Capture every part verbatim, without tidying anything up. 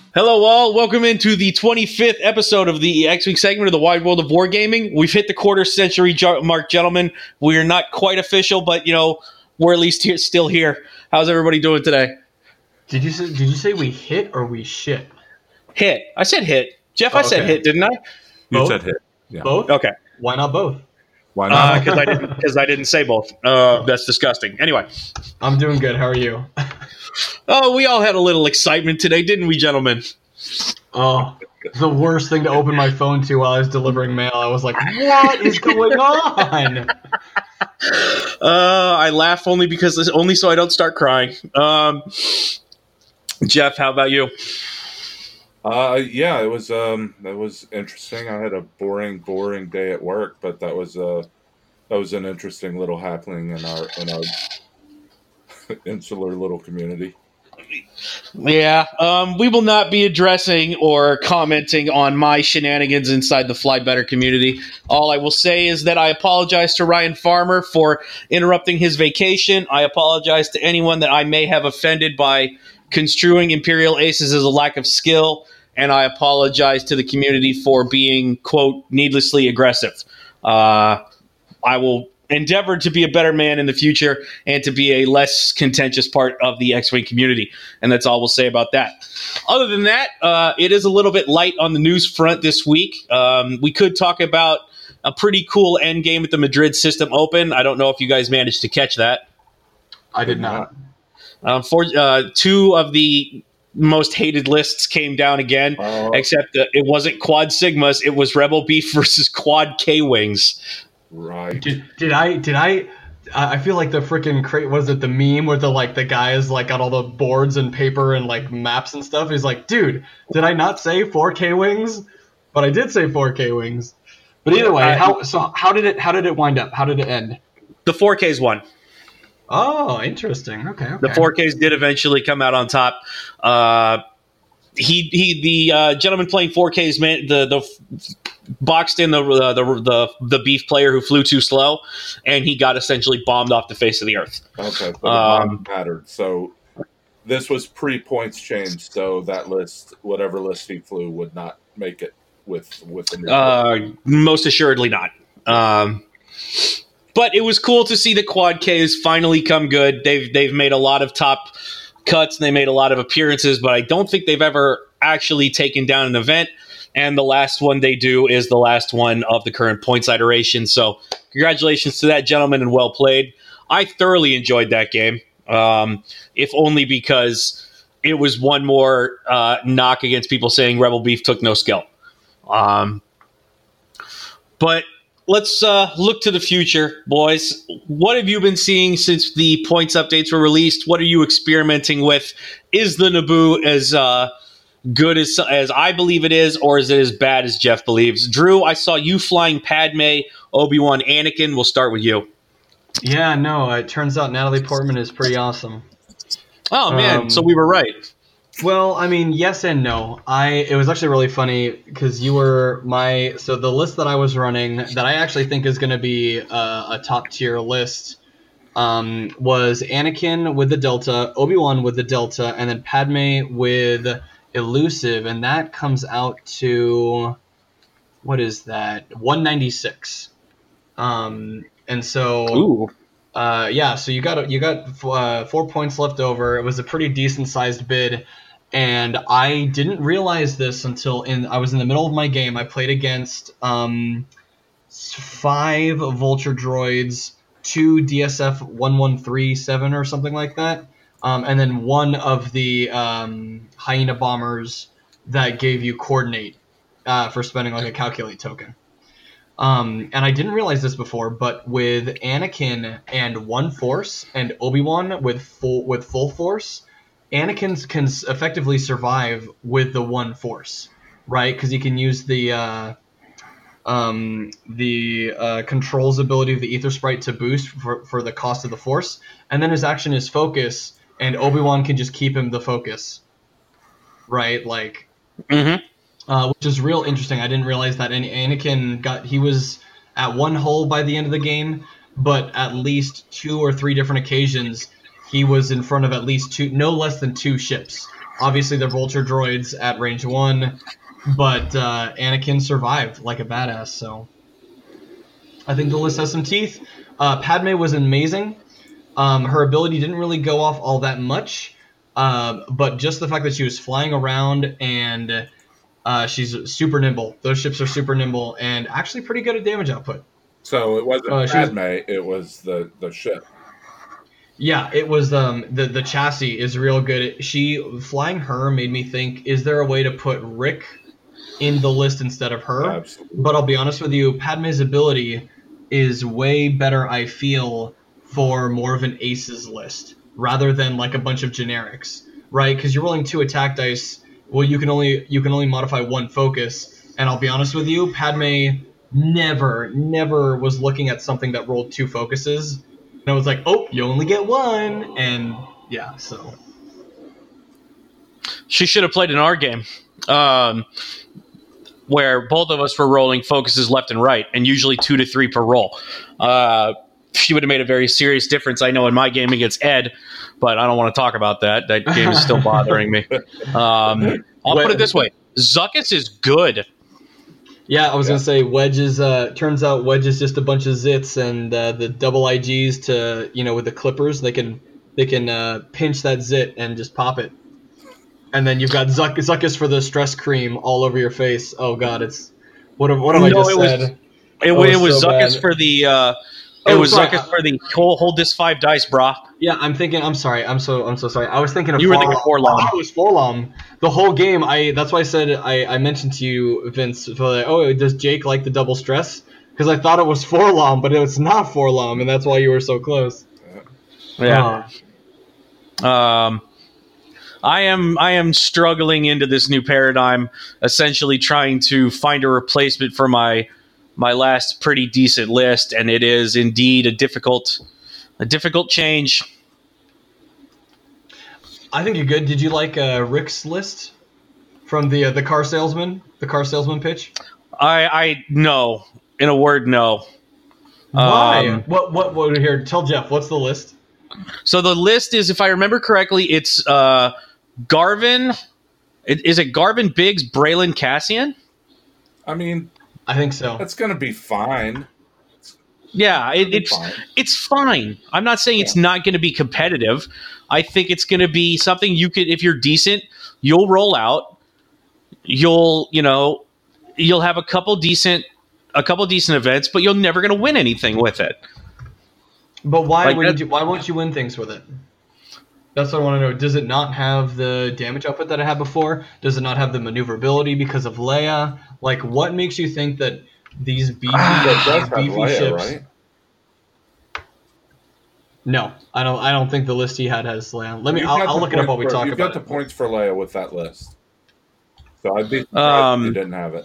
Hello all, welcome into the twenty-fifth episode of the X-Wing segment of the Wide World of Wargaming. We've hit the quarter century mark, gentlemen. We're not quite official, but you know, we're at least here, still here. How's everybody doing today? Did you say, did you say we hit or we shit? Hit. I said hit. Jeff, Oh, I said okay. hit, didn't I? You Both? said hit. Yeah. Both? Okay. Why not both? Why not? Because uh, I didn't. Because I didn't say both. Uh, that's disgusting. Anyway. I'm doing good. How are you? Oh, we all had a little excitement today, didn't we, gentlemen? Oh, the worst thing to open my phone to while I was delivering mail. I was like, what is going on? Uh, I laugh only because only so I don't start crying. Um, Jeff, how about you? Uh, yeah, it was um, that was interesting. I had a boring, boring day at work, but that was uh, that was an interesting little happening in our in our insular little community. Yeah, um, we will not be addressing or commenting on my shenanigans inside the Fly Better community. All I will say is that I apologize to Ryan Farmer for interrupting his vacation. I apologize to anyone that I may have offended by construing Imperial Aces as a lack of skill, and I apologize to the community for being, quote, needlessly aggressive. Uh, I will endeavor to be a better man in the future and to be a less contentious part of the X-Wing community. And that's all we'll say about that. Other than that, uh, it is a little bit light on the news front this week. Um, we could talk about a pretty cool end game at the Madrid System Open. I don't know if you guys managed to catch that. I did not. Um, for, uh, two of the most hated lists came down again, Oh. except that it wasn't Quad Sigmas. It was Rebel Beef versus Quad K-Wings. Right. Did, did I, did I, I feel like the freaking crate, was it the meme where the, like, the guy is, like, got all the boards and paper and, like, maps and stuff? He's like, dude, did I not say four K wings? But I did say four K wings. But either way, Uh, how, so how did it, how did it wind up? How did it end? The four Ks won. Oh, interesting. Okay, okay. The four Ks did eventually come out on top. Uh, he he the uh, gentleman playing four Ks man the the boxed in the, uh, the the the beef player who flew too slow, and he got essentially bombed off the face of the earth. Okay, but Um, it mattered. So this was pre-points change, so that list, whatever list he flew, would not make it with with the new. Uh, most assuredly not. Um, but it was cool to see the Quad Ks finally come good. They've they've made a lot of top cuts and they made a lot of appearances, but I don't think they've ever actually taken down an event. And the last one they do is the last one of the current points iteration. So congratulations to that gentleman and well played. I thoroughly enjoyed that game, um, if only because it was one more uh, knock against people saying Rebel Beef took no skill. Um, but let's uh, look to the future, boys. What have you been seeing since the points updates were released? What are you experimenting with? Is the Naboo as uh, good as as I believe it is, or is it as bad as Jeff believes? Drew, I saw you flying Padme, Obi-Wan, Anakin. We'll start with you. Yeah, no, it turns out Natalie Portman is pretty awesome. Oh, man, Um, so we were right. Well, I mean, yes and no. I it was actually really funny because you were my so the list that I was running that I actually think is going to be uh, a top tier list um, was Anakin with the Delta, Obi-Wan with the Delta, and then Padme with Elusive, and that comes out to what is that one ninety-six. Um, and so. Ooh. Uh, yeah, so you got you got uh, four points left over. It was a pretty decent sized bid, and I didn't realize this until in I was in the middle of my game. I played against um, five Vulture droids, two D S F one one three seven or something like that, um, and then one of the um, Hyena bombers that gave you coordinate uh, for spending like a calculate token. Um, and I didn't realize this before, but with Anakin and one force and Obi-Wan with full with full force, Anakin can effectively survive with the one force, right? Because he can use the uh, um, the uh, controls ability of the Ether Sprite to boost for, for the cost of the force, and then his action is focus, and Obi-Wan can just keep him the focus, right? Like. Mm-hmm. Uh, which is real interesting. I didn't realize that. And Anakin got he was at one hull by the end of the game, but at least two or three different occasions he was in front of at least two, no less than two ships Obviously, they're Vulture droids at range one, but uh, Anakin survived like a badass. So I think the list has some teeth. Uh, Padme was amazing. Um, her ability didn't really go off all that much, uh, but just the fact that she was flying around and uh, she's super nimble. Those ships are super nimble and actually pretty good at damage output. So it wasn't Uh, she was- Padme, it was the, the ship. Yeah, it was um the the chassis is real good. She flying her made me think, is there a way to put Rick in the list instead of her? Absolutely. But I'll be honest with you, Padme's ability is way better, I feel, for more of an aces list rather than like a bunch of generics, right? Because you're rolling two attack dice. Well, you can only you can only modify one focus, and I'll be honest with you, Padme never never was looking at something that rolled two focuses. And I was like, oh, you only get one, and yeah, so. She should have played in our game, um, where both of us were rolling focuses left and right, and usually two to three per roll. Uh, she would have made a very serious difference, I know, in my game against Ed, but I don't want to talk about that. That game is still bothering me. Um, I'll put it this way. Zuckuss is good. Yeah, I was Yeah. gonna say Wedge is. Uh, turns out Wedge is just a bunch of zits, and uh, the double I Gs to you know with the clippers, they can they can uh, pinch that zit and just pop it, and then you've got Zuck, Zuckuss for the stress cream all over your face. Oh God, it's what have, what have I No, just it was- said? It, Oh, it was so Zuckuss bad. for the. Uh, it Oh, was sorry, Zuckuss I- for the hold, hold this five dice, brah. Yeah, I'm thinking. I'm sorry. I'm so. I'm so sorry. I was thinking of. You were Forlom. thinking Forlom. I was Forlom. The whole game. I. That's why I said. I. I mentioned to you, Vince. For like, oh, does Jake like the double stress? Because I thought it was Forlom, but it's not Forlom, and that's why you were so close. Yeah. Um, I am I am struggling into this new paradigm, essentially trying to find a replacement for my my last pretty decent list, and it is indeed a difficult a difficult change. I think you're good. Did you like uh, Rick's list from the uh, the car salesman? The car salesman pitch. I I no, in a word, no. Why? Um, what? What? What? Here, tell Jeff. What's the list? So the list is, if I remember correctly, it's uh, Garvin. It, is it Garvin, Biggs, Braylon, Cassian? I mean, I think so. that's going to be fine. Yeah, it, it's Fine. it's fine. I'm not saying it's not going to be competitive. I think it's going to be something you could, if you're decent, you'll roll out. You'll, you know, you'll have a couple decent, a couple decent events, but you're never going to win anything with it. But why Like would that- you? Why won't you win things with it? That's what I want to know. Does it not have the damage output that it had before? Does it not have the maneuverability because of Leia? Like, what makes you think that these beefy, It does these have beefy Leia, ships? right? No, I don't. I don't think the list he had has Leia. Let me. You've I'll, got I'll the look it up points while we for- talk You've about got the it. points for Leia with that list. So I'd be surprised Um, if you didn't have it.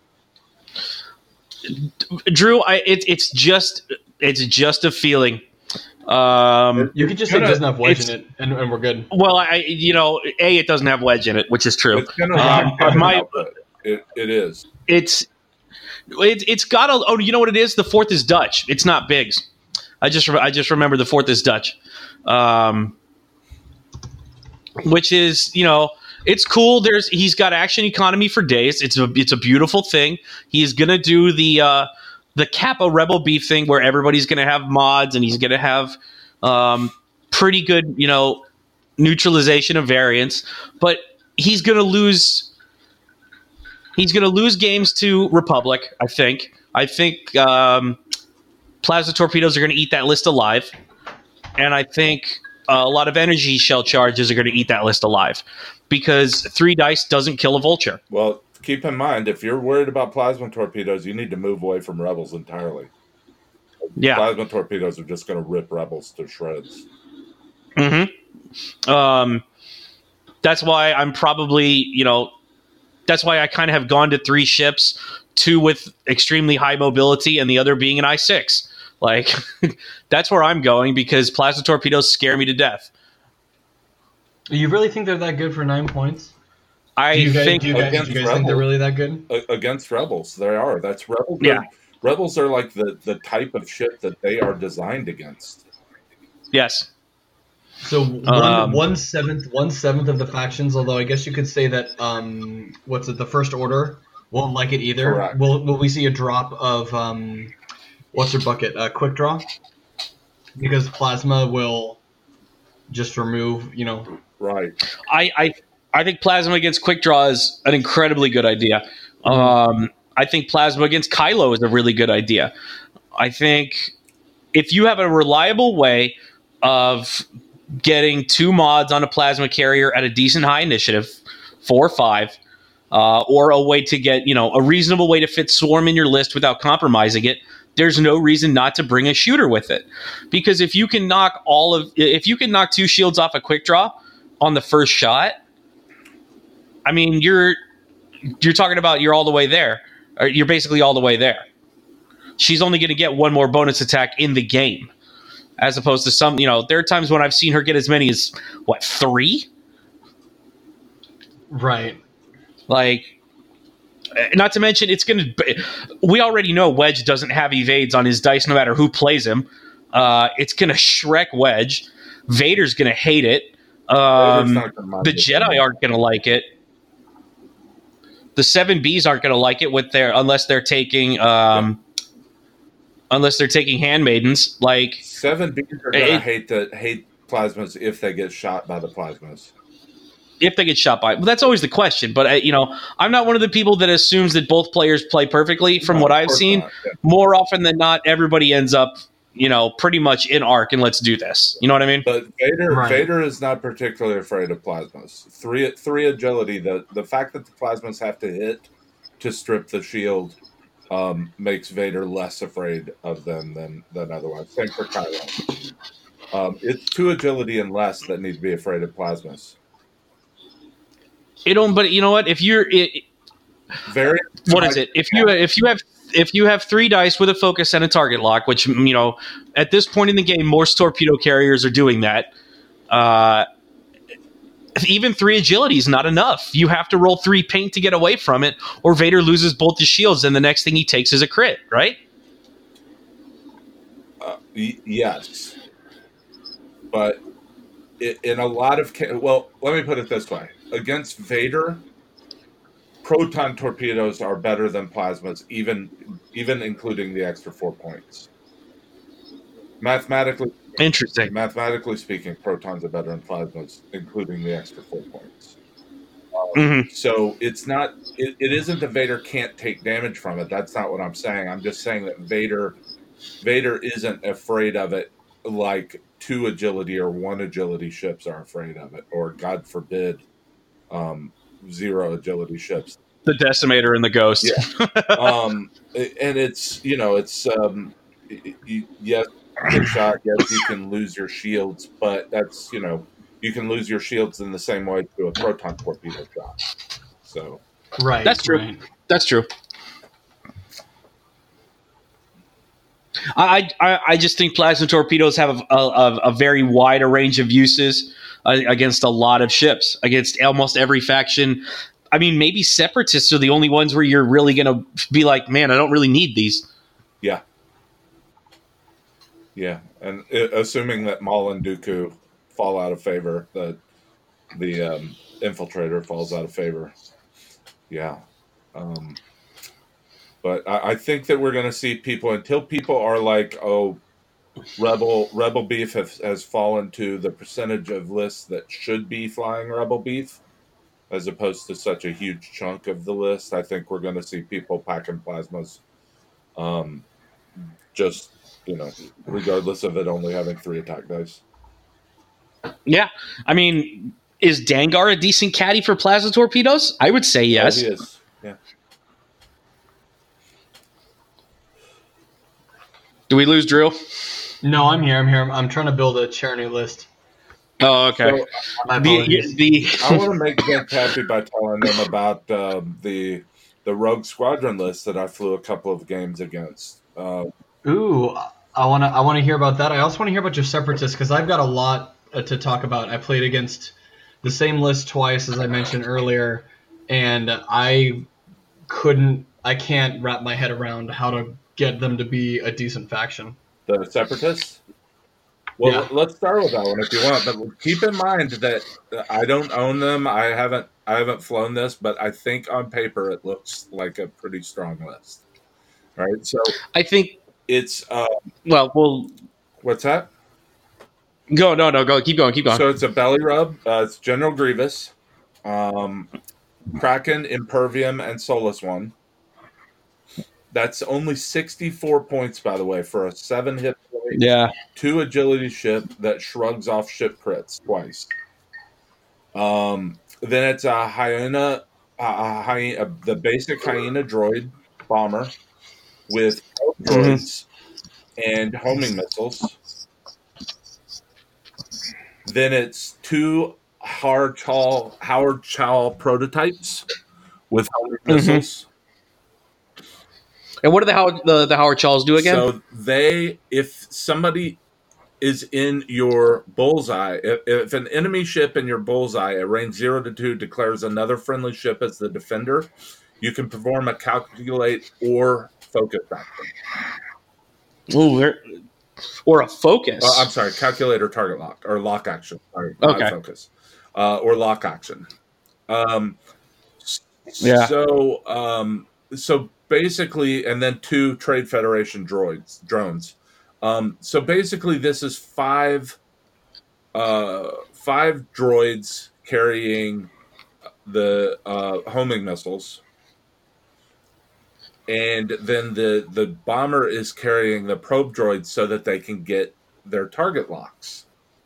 Drew, I it, it's just it's just a feeling. Um, You could just say it Gonna- doesn't have wedge it's- in it, and, and we're good. well, I you know, a it doesn't have wedge in it, which is true. It's going Um, to my- output. It, it is. It's it, it's got a oh you know what it is, the fourth is Dutch, it's not Biggs. I just re- I just remember the fourth is Dutch, um, which is, you know, it's cool. There's he's got action economy for days. It's a it's a beautiful thing. He's gonna do the uh, the Kappa Rebel Beef thing where everybody's gonna have mods and he's gonna have um, pretty good, you know, neutralization of variants, but he's gonna lose. He's going to lose games to Republic, I think. I think um, Plasma Torpedoes are going to eat that list alive. And I think uh, a lot of energy shell charges are going to eat that list alive. Because three dice doesn't kill a vulture. Well, keep in mind, if you're worried about plasma torpedoes, you need to move away from Rebels entirely. Yeah. Plasma torpedoes are just going to rip Rebels to shreds. Mm-hmm. Um, that's why I'm probably, you know, that's why I kind of have gone to three ships, two with extremely high mobility and the other being an I six. Like, that's where I'm going because plasma torpedoes scare me to death. You really think they're that good for nine points? I Do you guys, think do you guys, do Against you guys think they're Rebels. really that good? A- against Rebels, they are. That's Rebels. Yeah. Are, Rebels are like the, the type of ship that they are designed against. yes. So one Um, one seventh one seventh of the factions, although I guess you could say that um what's it, the First Order won't like it either. Correct. Will will we see a drop of um what's her bucket? Uh, quick draw? Because plasma will just remove, you know. Right. I, I I think Plasma against Quick Draw is an incredibly good idea. Mhm. Um, I think Plasma against Kylo is a really good idea. I think if you have a reliable way of getting two mods on a Plasma carrier at a decent high initiative, four or five, uh, or a way to get, you know, a reasonable way to fit Swarm in your list without compromising it, there's no reason not to bring a shooter with it. Because if you can knock all of, if you can knock two shields off a Quick Draw on the first shot, I mean, you're you're talking about you're all the way there. Or you're basically all the way there. She's only going to get one more bonus attack in the game, as opposed to some, you know, there are times when I've seen her get as many as, what, three? Right. Like, not to mention, it's going to, we already know Wedge doesn't have evades on his dice no matter who plays him. Uh, it's going to Shrek Wedge. Vader's going to hate it. Um, the Jedi aren't going to like it. The seven Bs aren't going to like it with their, unless they're taking, um, yeah. unless they're taking handmaidens. Like seven Bs are going to hate the hate plasmas if they get shot by the plasmas. If they get shot by, well, that's always the question. But I, you know, I'm not one of the people that assumes that both players play perfectly. From no, what I've seen, yeah. more often than not, everybody ends up, you know, pretty much in arc and let's do this. You know what I mean? But Vader, right. Vader is not particularly afraid of plasmas. Three, three agility. The the fact that the plasmas have to hit to strip the shield um, makes Vader less afraid of them than than otherwise. Same for Kylo. Um, it's two agility and less that need to be afraid of plasmas. It don't. But you know what? If you're, it, very. What is it? If you if you have. If you have three dice with a focus and a target lock, which, you know, at this point in the game, most torpedo carriers are doing that. Uh, even three agility is not enough. You have to roll three paint to get away from it, or Vader loses both his shields, and the next thing he takes is a crit, right? Uh, y- yes. But it, in a lot of ca- well, let me put it this way. Against Vader, proton torpedoes are better than plasmas, even even including the extra four points. Mathematically, interesting. Mathematically speaking, protons are better than plasmas, including the extra four points. Um, mm-hmm. So it's not. It, it isn't that Vader can't take damage from it. That's not what I'm saying. I'm just saying that Vader, Vader isn't afraid of it like two agility or one agility ships are afraid of it, or God forbid. Um, zero agility ships, the Decimator and the Ghost. Yeah. um, and it's, you know, it's um, you, yes, get shot. Yes, you can lose your shields, but that's, you know, you can lose your shields in the same way to a proton torpedo shot. So, right, that's true. Right. That's true. I, I I just think plasma torpedoes have a, a, a very wide range of uses uh, against a lot of ships, against almost every faction. I mean, maybe separatists are the only ones where you're really going to be like, man, I don't really need these. Yeah. Yeah, and uh, assuming that Maul and Dooku fall out of favor, that the um, infiltrator falls out of favor. Yeah. Um, but I, I think that we're going to see people, until people are like, oh, Rebel Rebel Beef has, has fallen to the percentage of lists that should be flying Rebel Beef, as opposed to such a huge chunk of the list. I think we're going to see people packing plasmas, um, just, you know, regardless of it only having three attack dice. Yeah. I mean, is Dangar a decent caddy for plasma torpedoes? I would say yes. Oh, he is. Yeah. Do we lose Drew? No, I'm here. I'm here. I'm, I'm trying to build a charity list. Oh, okay. So, My the, apologies. the, I want to make Vic happy by telling them about um, the the Rogue Squadron list that I flew a couple of games against. Uh, Ooh, I want to I want to hear about that. I also want to hear about your separatists, because I've got a lot uh, to talk about. I played against the same list twice, as I mentioned earlier, and I couldn't, I can't wrap my head around how to get them to be a decent faction. the Separatists? Well, Yeah. let's start with that one if you want, but keep in mind that I don't own them. I haven't I haven't flown this, but I think on paper it looks like a pretty strong list. Right? So I think. it's uh, Well, we'll what's that? go. No, no, go. Keep going. Keep going. So it's a belly rub. Uh, it's General Grievous, um, Kraken, Impervium, and Solus one. That's only sixty-four points, by the way, for a seven hit point, yeah. two agility ship that shrugs off ship crits twice. Um, then it's a hyena, a hyena, the basic hyena droid bomber with droids mm-hmm. and homing missiles. Then it's two Howard Chow, Howard Chow prototypes with homing mm-hmm. missiles. And what do the Howard the, the Howard Chaws do again? So they, if somebody is in your bullseye, if, if an enemy ship in your bullseye at range zero to two declares another friendly ship as the defender, you can perform a calculate or focus action. Ooh, or a focus. Uh, I'm sorry, calculate or target lock or lock action. Sorry, okay. Not focus uh, or lock action. Um, yeah. So, um, so. Basically, and then two Trade Federation droids, drones. Um, so basically, this is five, uh, five droids carrying the uh, homing missiles, and then the the bomber is carrying the probe droids so that they can get their target locks.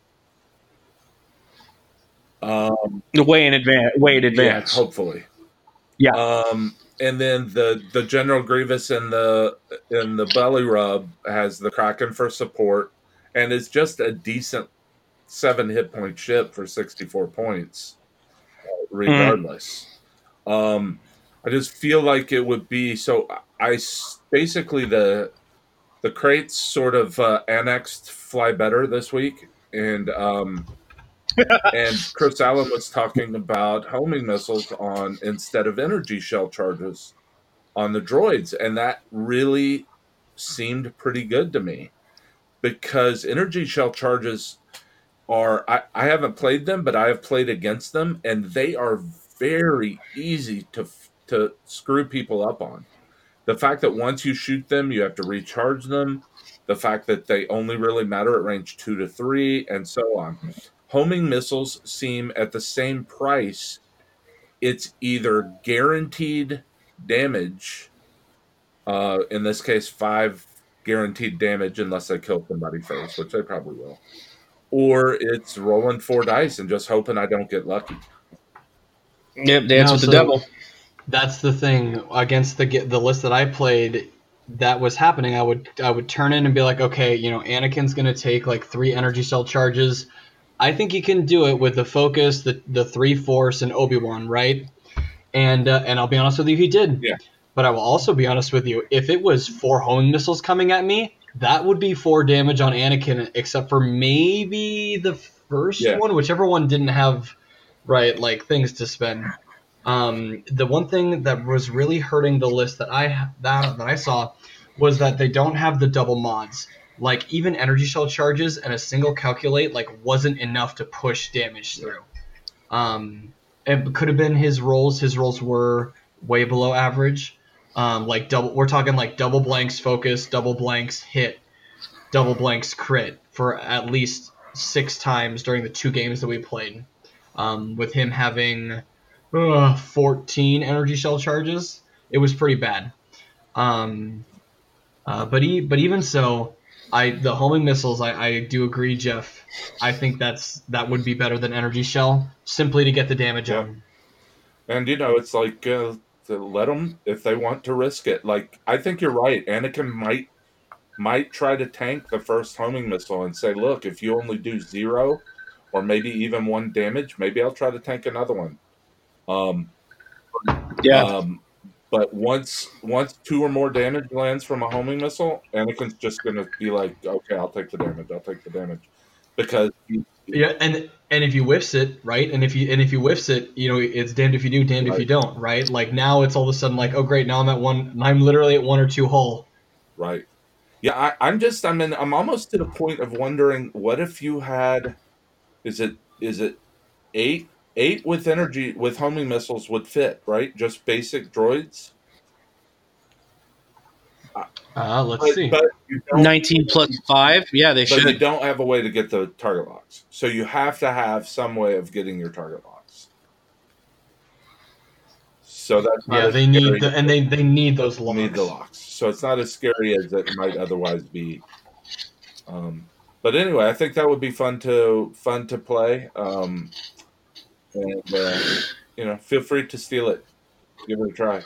Um, way in advance. Way in advance. Yeah, hopefully. Yeah. Um, and then the, the General Grievous and the in the belly rub has the Kraken for support, and it's just a decent seven hit point ship for sixty-four points, regardless. Mm. Um, I just feel like it would be so. I basically the the crates sort of uh, annexed Fly Better this week, and um, and Chris Allen was talking about homing missiles on instead of energy shell charges on the droids, and that really seemed pretty good to me because energy shell charges are I, I haven't played them, but I have played against them, and they are very easy to to screw people up on. The fact that once you shoot them, you have to recharge them, the fact that they only really matter at range two to three, and so on. Homing missiles seem at the same price. It's either guaranteed damage, uh, in this case, five guaranteed damage unless they kill somebody first, which they probably will, or it's rolling four dice and just hoping I don't get lucky. Yep, dance no, with so the devil. That's the thing. Against the the list that I played, that was happening. I would I would turn in and be like, okay, you know, Anakin's gonna take like three energy cell charges. I think he can do it with the focus, the the three force, and Obi-Wan, right? And uh, and I'll be honest with you, he did. Yeah. But I will also be honest with you, if it was four homing missiles coming at me, that would be four damage on Anakin, except for maybe the first yeah. one, whichever one didn't have right like things to spend. Um, the one thing that was really hurting the list that I that that I saw was that they don't have the double mods. Like even energy shell charges and a single calculate like wasn't enough to push damage through. Um, it could have been his rolls. His rolls were way below average. Um, like double, we're talking like double blanks focus, double blanks hit, double blanks crit for at least six times during the two games that we played. Um, with him having uh, fourteen energy shell charges, it was pretty bad. Um, uh, but he, but even so. I the homing missiles, I, I do agree, Jeff. I think that's that would be better than energy shell, simply to get the damage yeah. on. And you know, it's like uh, to let them if they want to risk it. Like I think you're right. Anakin might might try to tank the first homing missile and say, "Look, if you only do zero, or maybe even one damage, maybe I'll try to tank another one." Um, yeah. Um, But once once two or more damage lands from a homing missile, Anakin's just going to be like, okay, I'll take the damage. I'll take the damage. Because he, yeah, and and if you whiffs it, right? And if you and if you whiffs it, you know, it's damned if you do, damned right. if you don't, right? Like now it's all of a sudden like, oh great, now I'm at one I'm literally at one or two hull. Right. Yeah, I, I'm just I'm in I'm almost to the point of wondering what if you had is it is it eight eight with energy with homing missiles would fit, right? Just basic droids. Uh, let's But see. but you don't nineteen plus five. Yeah, they but you should. don't have a way to get the target locks. So you have to have some way of getting your target locks. So that's not Yeah, as they scary. need the, and they they need those locks. Need the locks. So it's not as scary as it might otherwise be. Um, but anyway, I think that would be fun to fun to play. Um, and uh, you know, feel free to steal it. Give it a try.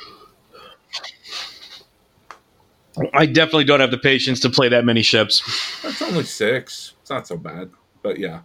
I definitely don't have the patience to play that many ships. That's only six. It's not so bad. But yeah.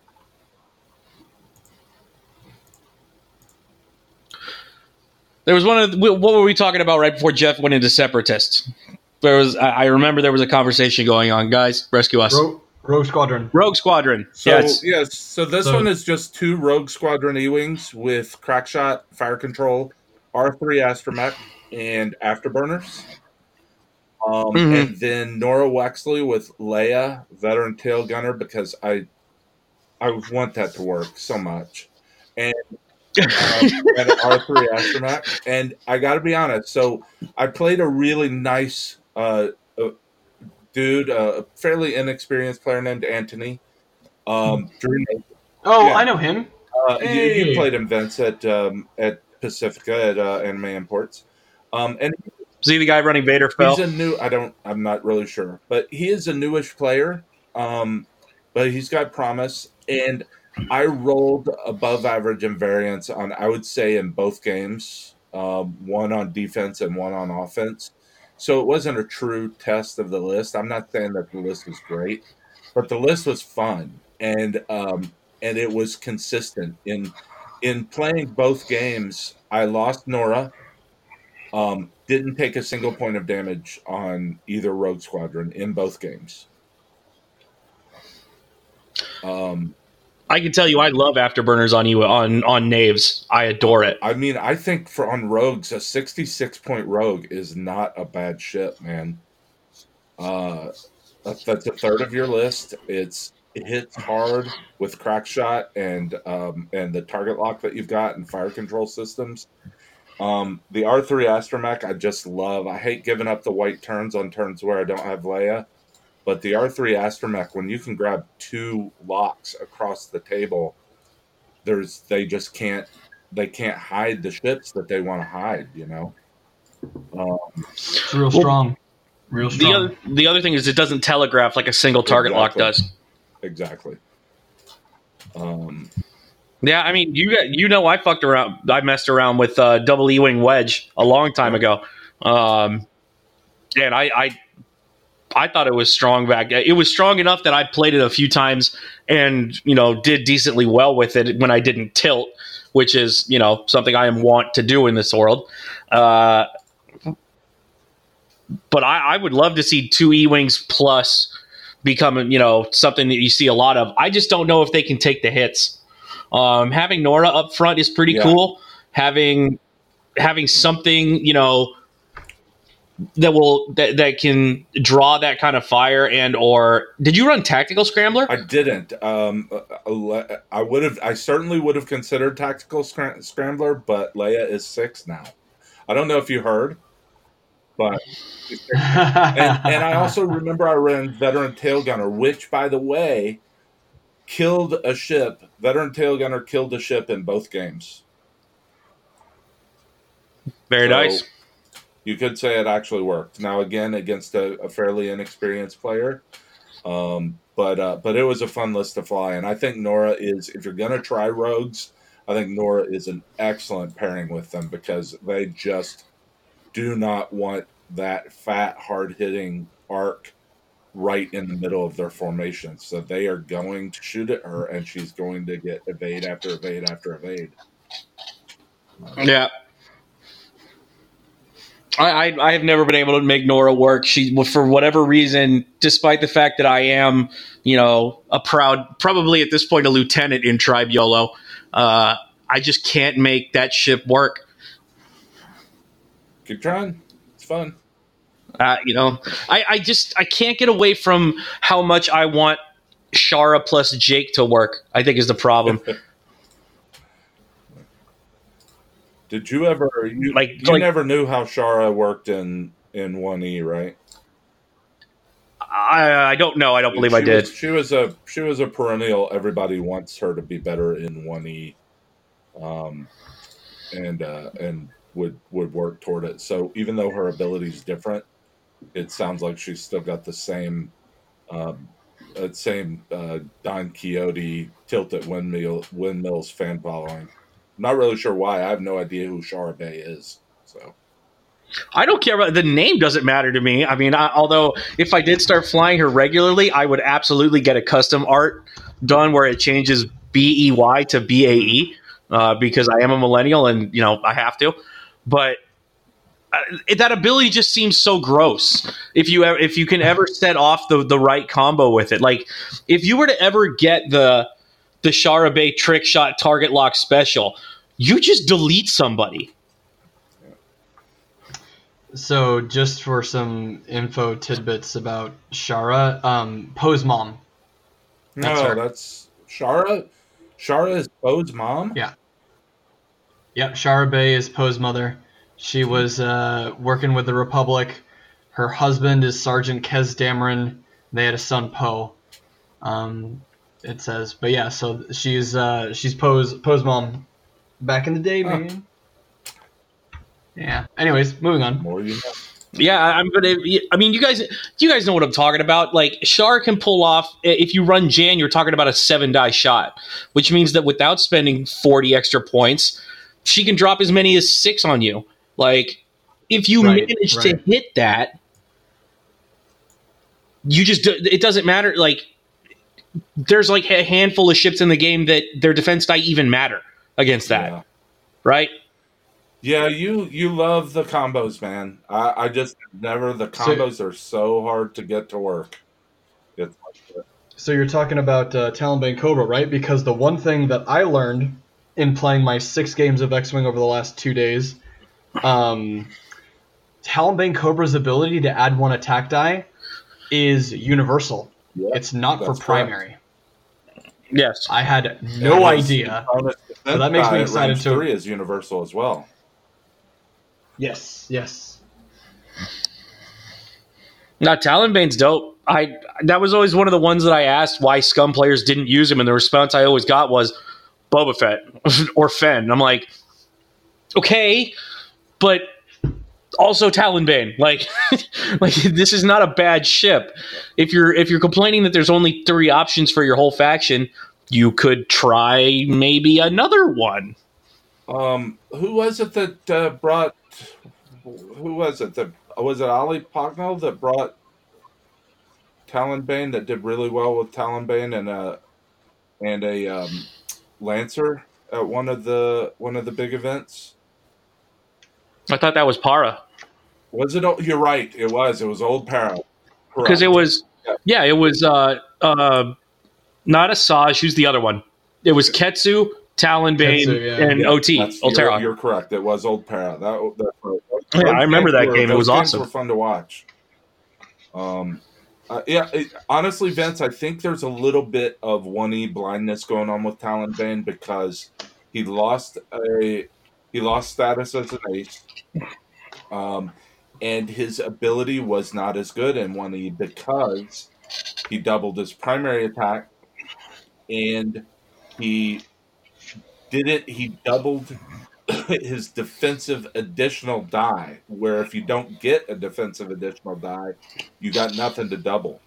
There was one of the, what were we talking about right before Jeff went into Separatists? There was I I remember there was a conversation going on. Guys, rescue us. Rogue, Rogue Squadron. Rogue Squadron. So yes. yes, so this So- one is just two Rogue Squadron E-wings with crackshot, fire control, R three astromech, and afterburners. Um, Mhm. And then Nora Wexley with Leia, veteran tail gunner, because I I want that to work so much. And um, and an R three astromech. And I got to be honest, so I played a really nice uh, uh, dude, a fairly inexperienced player named Anthony. Um, during the, Oh, Yeah. I know him. uh, you, you Hey. played him, Vince, at um, at Pacifica at uh, Anime Imports. Um, and See the guy running Vader fell. he's a new. I don't. I'm not really sure, but he is a newish player. Um, but he's got promise, and I rolled above average in variance on. I would say in both games, um, one on defense and one on offense. So it wasn't a true test of the list. I'm not saying that the list was great, but the list was fun, and um, and it was consistent in in playing both games. I lost Nora. Um, didn't take a single point of damage on either Rogue Squadron in both games. Um, I can tell you, I love afterburners on you on on Knaves. I adore it. I mean, I think for on Rogues, a sixty-six point Rogue is not a bad ship, man. Uh, that- that's a third of your list. It's it hits hard with crack shot and um, and the target lock that you've got and fire control systems. Um, the R three Astromech, I just love. I hate giving up the white turns on turns where I don't have Leia, but the R three Astromech, when you can grab two locks across the table, there's they just can't they can't hide the ships that they want to hide. You know. Um, It's real strong. Real The strong. other the other thing is it doesn't telegraph like a single target lock Exactly. does. exactly. Um, Yeah, I mean, you got you know, I fucked around. I messed around with uh, double E-wing wedge a long time ago, um, and I, I I thought it was strong back. It was strong enough that I played it a few times and you know did decently well with it when I didn't tilt, which is you know something I am want to do in this world. Uh, but I, I would love to see two E-wings plus become you know something that you see a lot of. I just don't know if they can take the hits. Um, having Nora up front is pretty Yeah. cool. Having having something, you know, that will that, that can draw that kind of fire and or did you run Tactical Scrambler? I didn't. Um, I would have. I certainly would have considered Tactical Scram- Scrambler, but Leia is six now. I don't know if you heard, but and, and I also remember I ran Veteran Tail Gunner, which, by the way, killed a ship. Veteran Tail Gunner killed a ship in both games. Very So, nice. You could say it actually worked. Now, again, against a, a fairly inexperienced player, um, but uh, but it was a fun list to fly. And I think Nora is, if you're going to try rogues, I think Nora is an excellent pairing with them because they just do not want that fat, hard-hitting arc right in the middle of their formation. So they are going to shoot at her, and she's going to get evade after evade after evade. Yeah. I, I I have never been able to make Nora work. She, for whatever reason, despite the fact that I am, you know, a proud, probably at this point a lieutenant in Tribe YOLO, uh, I just can't make that ship work. Keep trying. It's fun. Uh, you know, I, I just I can't get away from how much I want Shara plus Jake to work. I think is the problem. Did you ever you, Like- you like- never knew how Shara worked in in one E, right? I I don't know. I don't believe she I did. Was, she was a she was a perennial. Everybody wants her to be better in one E, um, and uh, and would would work toward it. So even though her ability is different, it sounds like she's still got the same um, uh, same uh, Don Quixote tilt at windmill windmills fan following. I'm not really sure why. I have no idea who Shara Bay is. So. I don't care about the name. Doesn't matter to me. I mean, I, although if I did start flying her regularly, I would absolutely get a custom art done where it changes B E Y to B A E uh, because I am a millennial and you know I have to. But uh, that ability just seems so gross. If you ever, if you can ever set off the the right combo with it, like if you were to ever get the the Shara Bay trick shot target lock special, you just delete somebody. So just for some info tidbits about Shara, um, Poe's mom. That's no, her. that's Shara. Shara is Poe's mom. Yeah. Yep, Shara Bay is Poe's mother. She was uh, working with the Republic. Her husband is Sergeant Kez Dameron. They had a son, Poe. Um, it says, but yeah, so she's uh, she's Poe's Poe's mom. Back in the day, Huh. man. Yeah. Anyways, moving on. More you know. Yeah, I'm gonna. I mean, you guys, you guys know what I'm talking about. Like, Shara can pull off. If you run Jan, you're talking about a seven die shot, which means that without spending forty extra points, she can drop as many as six on you. Like, if you Right, manage right. to hit that, you just do- it doesn't matter. Like, there's like a handful of ships in the game that their defense die even matter against that, Yeah. right? Yeah, you you love the combos, man. I, I just never the So- combos are so hard to get to work. It's So you're talking about uh, Talonbane Cobra, right? Because the one thing that I learned in playing my six games of X-Wing over the last two days, um, Talonbane Cobra's ability to add one attack die is universal. Yeah, It's not for that's correct. primary. Yes. I had no And his idea. bonus defense that makes me die at excited range to- Three is universal as well. Yes, yes. Now, Talonbane's dope. I that was always one of the ones that I asked why Scum players didn't use him, and the response I always got was Boba Fett or Fenn. And I'm like, okay, but also Talonbane. Like, like this is not a bad ship. If you're if you're complaining that there's only three options for your whole faction, you could try maybe another one. Um, who was it that uh, brought? Who was it that was it? Ali Pognell that brought Talonbane that did really well with Talonbane and a and a um, Lancer at one of the one of the big events. I thought that was Para. Was it? You're right. It was. It was Old Para. Because it was, yeah, it was uh, uh, not Asajj. Who's the other one? It was Ketsu, Talonbane, Ketsu, yeah. and Yeah, O T, that's- you're, Ultera. you're correct. It was Old Para. That, that's right. Yeah, I remember games that were- game. It those was games awesome. Were fun to watch. Um, uh, yeah. It, honestly, Vince, I think there's a little bit of one E blindness going on with Talonbane because he lost a he lost status as an ace, um, and his ability was not as good in one E because he doubled his primary attack, and he didn't. He doubled his defensive additional die, where if you don't get a defensive additional die, you got nothing to double.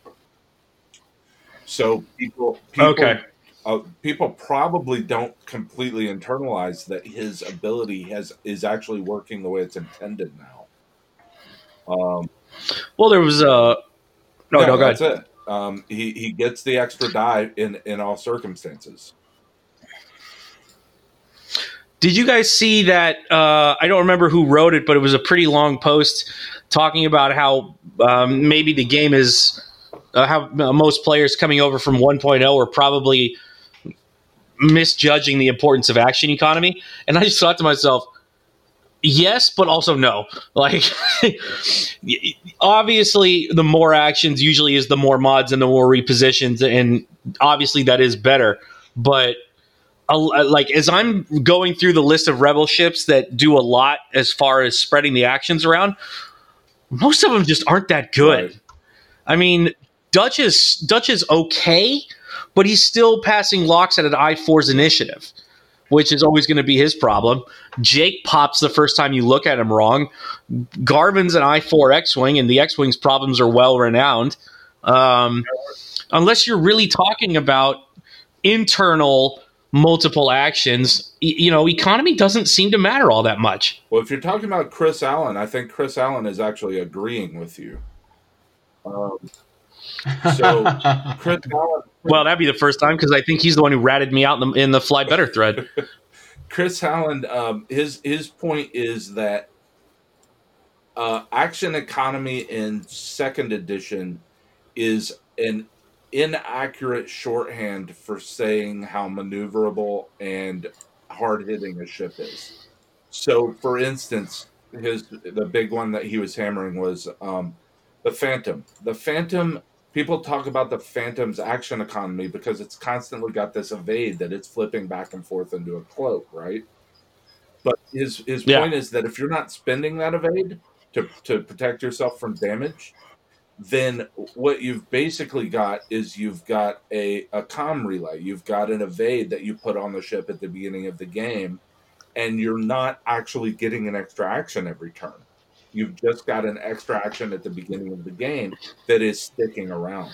So people, people Okay. uh, people probably don't completely internalize that his ability has is actually working the way it's intended now. Um, Well, there was uh, no, yeah, no, go that's ahead. it. Um, he he gets the extra die in in all circumstances. Did you guys see that? Uh, I don't remember who wrote it, but it was a pretty long post talking about how um, maybe the game is uh, how uh, most players coming over from one point oh are probably misjudging the importance of action economy. And I just thought to myself, yes, but also no. Like, obviously, the more actions usually is the more mods and the more repositions, and obviously that is better. But uh, like, as I'm going through the list of Rebel ships that do a lot as far as spreading the actions around, most of them just aren't that good. Right. I mean, Dutch is Dutch is okay, but he's still passing locks at an I four's initiative, which is always going to be his problem. Jake pops the first time you look at him wrong. Garvin's an I four X-Wing, and the X-Wing's problems are well-renowned. Um, unless you're really talking about internal multiple actions, y- you know, economy doesn't seem to matter all that much. Well, if you're talking about Chris Allen, I think Chris Allen is actually agreeing with you. Um, so, Chris Allen. Well, that'd be the first time, because I think he's the one who ratted me out in the, in the Fly Better thread. Chris Allen, um, his his point is that uh, Action Economy in second edition is an inaccurate shorthand for saying how maneuverable and hard hitting a ship is. So, for instance, his the big one that he was hammering was um, the Phantom. The Phantom. People talk about the Phantom's action economy because it's constantly got this evade that it's flipping back and forth into a cloak, right? But his his Yeah. point is that if you're not spending that evade to, to protect yourself from damage, then what you've basically got is you've got a, a comm relay. You've got an evade that you put on the ship at the beginning of the game, and you're not actually getting an extra action every turn. You've just got an extra action at the beginning of the game that is sticking around.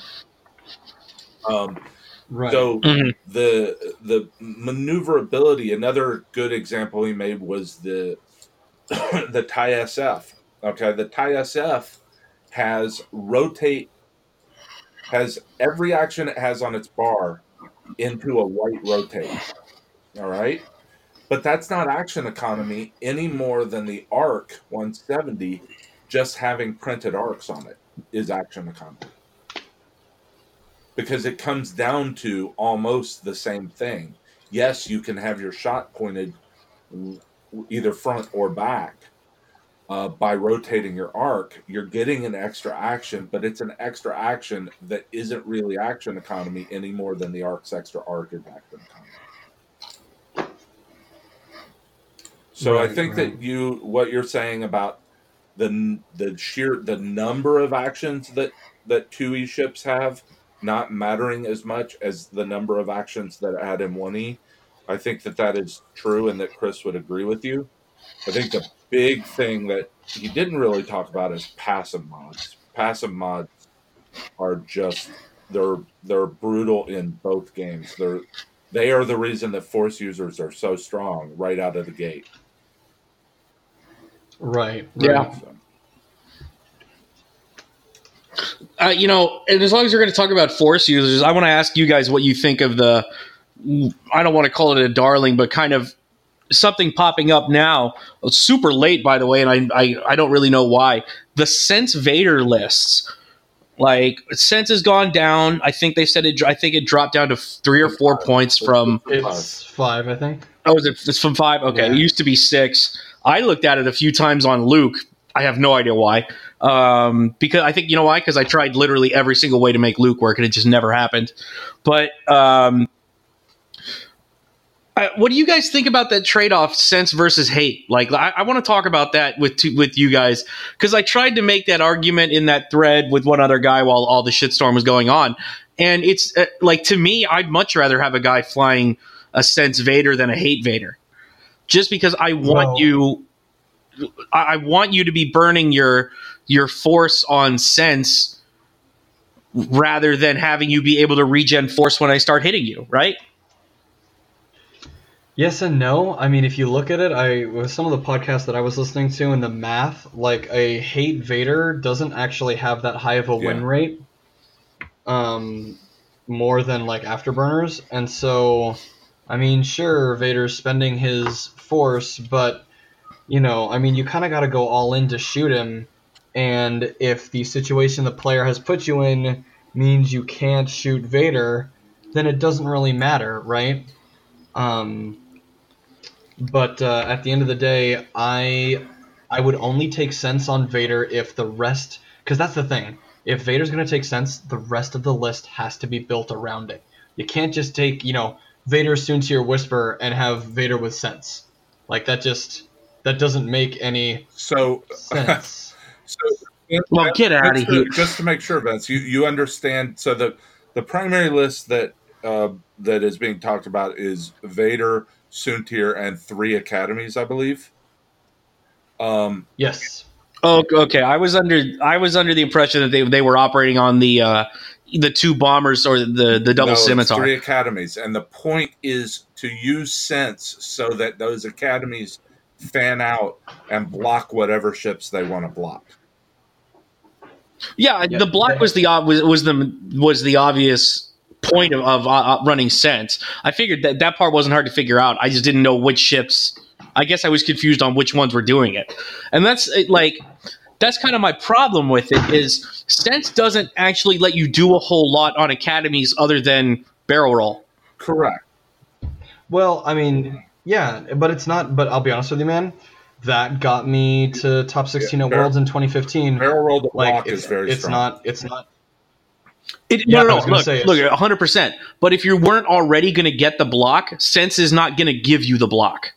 Um, Right. so Mhm. the the maneuverability. Another good example he made was the the T I E S F. Okay, the T I E S F has rotate has every action it has on its bar into a white rotate. All right. But that's not action economy any more than the ARC one seventy just having printed arcs on it is action economy. Because it comes down to almost the same thing. Yes, you can have your shot pointed either front or back uh, by rotating your arc. You're getting an extra action, but it's an extra action that isn't really action economy any more than the arc's extra arc is action economy. So Right, I think right. that you, what you're saying about the the sheer the number of actions that that two E ships have not mattering as much as the number of actions that add in one E, I think that that is true, and that Chris would agree with you. I think the big thing that he didn't really talk about is passive mods. Passive mods are just they're they're brutal in both games. They're they are the reason that Force users are so strong right out of the gate. Right. Yeah. Right. So, Uh, you know, and as long as you're going to talk about Force users, I want to ask you guys what you think of the, I don't want to call it a darling, but kind of something popping up now. It's super late, by the way, and I, I, I don't really know why. The Sense Vader lists. Like, Sense has gone down. I think they said it, I think it dropped down to three or four points from, It's five, I think. oh, is it, it's from five? Okay, Yeah. It used to be six. I looked at it a few times on Luke. I have no idea why. Um, because I think, you know why? Because I tried literally every single way to make Luke work, and it just never happened. But um, I, what do you guys think about that trade-off, sense versus hate? Like, I, I want to talk about that with two, with you guys, because I tried to make that argument in that thread with one other guy while all the shitstorm was going on. And it's uh, like, to me, I'd much rather have a guy flying a sense Vader than a hate Vader. Just because I want Well- you, I I want you to be burning your your force on sense rather than having you be able to regen force when I start hitting you, right? Yes and no. I mean, if you look at it, I with some of the podcasts that I was listening to and the math, like a hate Vader doesn't actually have that high of a win Yeah. rate, um, more than like afterburners. And so, I mean, sure, Vader's spending his force, but you know, I mean, you kind of got to go all in to shoot him. And if the situation the player has put you in means you can't shoot Vader, then it doesn't really matter, right? Um. But uh, at the end of the day, I I would only take sense on Vader if the rest, because that's the thing. If Vader's gonna take sense, the rest of the list has to be built around it. You can't just take, you know, Vader Soontir Whisper and have Vader with sense. Like that just that doesn't make any So, sense. so Well, get out of just to, here. just to make sure, Vince, you, you understand. So the the primary list that uh, that is being talked about is Vader, Soontir, and three academies, I believe. Um, Yes. Oh, okay. I was under I was under the impression that they they were operating on the uh, the two bombers or the the double no, it's scimitar. three academies, and the point is to use sense so that those academies fan out and block whatever ships they want to block. Yeah, Yeah, the block they- was the ob- was, was the was the obvious point of, of uh, running sense. I figured that that part wasn't hard to figure out. I just didn't know which ships. I guess I was confused on which ones were doing it, and that's it, like that's kind of my problem with it. Is sense doesn't actually let you do a whole lot on academies other than barrel roll. Correct. Well, I mean, yeah, but it's not. But I'll be honest with you, man. That got me to top sixteen Yeah, at barrel- Worlds in twenty fifteen. Barrel roll to Like block it's, is very it's strong. not. It's not. It, Yeah, no, no, I was gonna look, say look, it's- one hundred percent. But if you weren't already going to get the block, sense is not going to give you the block.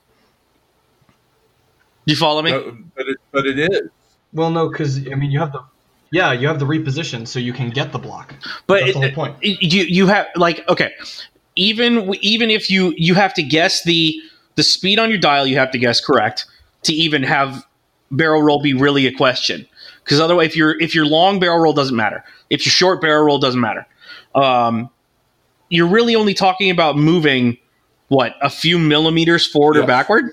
Do you follow me? No, but it, but it is. Well, no, because I mean, you have the. Yeah, you have the reposition, so you can get the block. But That's the it- whole point. it- you you have like okay, even even if you you have to guess the the speed on your dial, you have to guess correct to even have barrel roll be really a question. Because otherwise, if you're if you're long, barrel roll doesn't matter. If you're short, barrel roll doesn't matter. Um, you're really only talking about moving what a few millimeters forward or Yes. backward.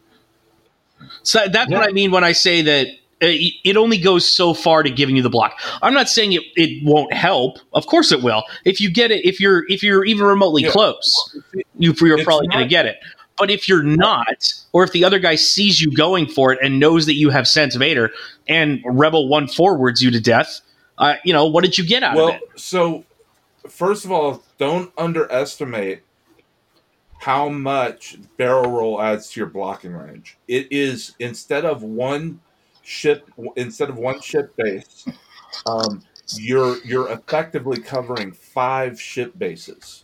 So that's Yeah. what I mean when I say that it, it only goes so far to giving you the block. I'm not saying it, it won't help. Of course it will. If you get it, if you're if you're even remotely Yeah. close, you, you're It's probably not- going to get it. But if you're not, or if the other guy sees you going for it and knows that you have Sense Vader and Rebel One forwards you to death, uh, you know what did you get out Well, of it? so first of all, don't underestimate how much barrel roll adds to your blocking range. It is instead of one ship, instead of one ship base, um, you're you're effectively covering five ship bases,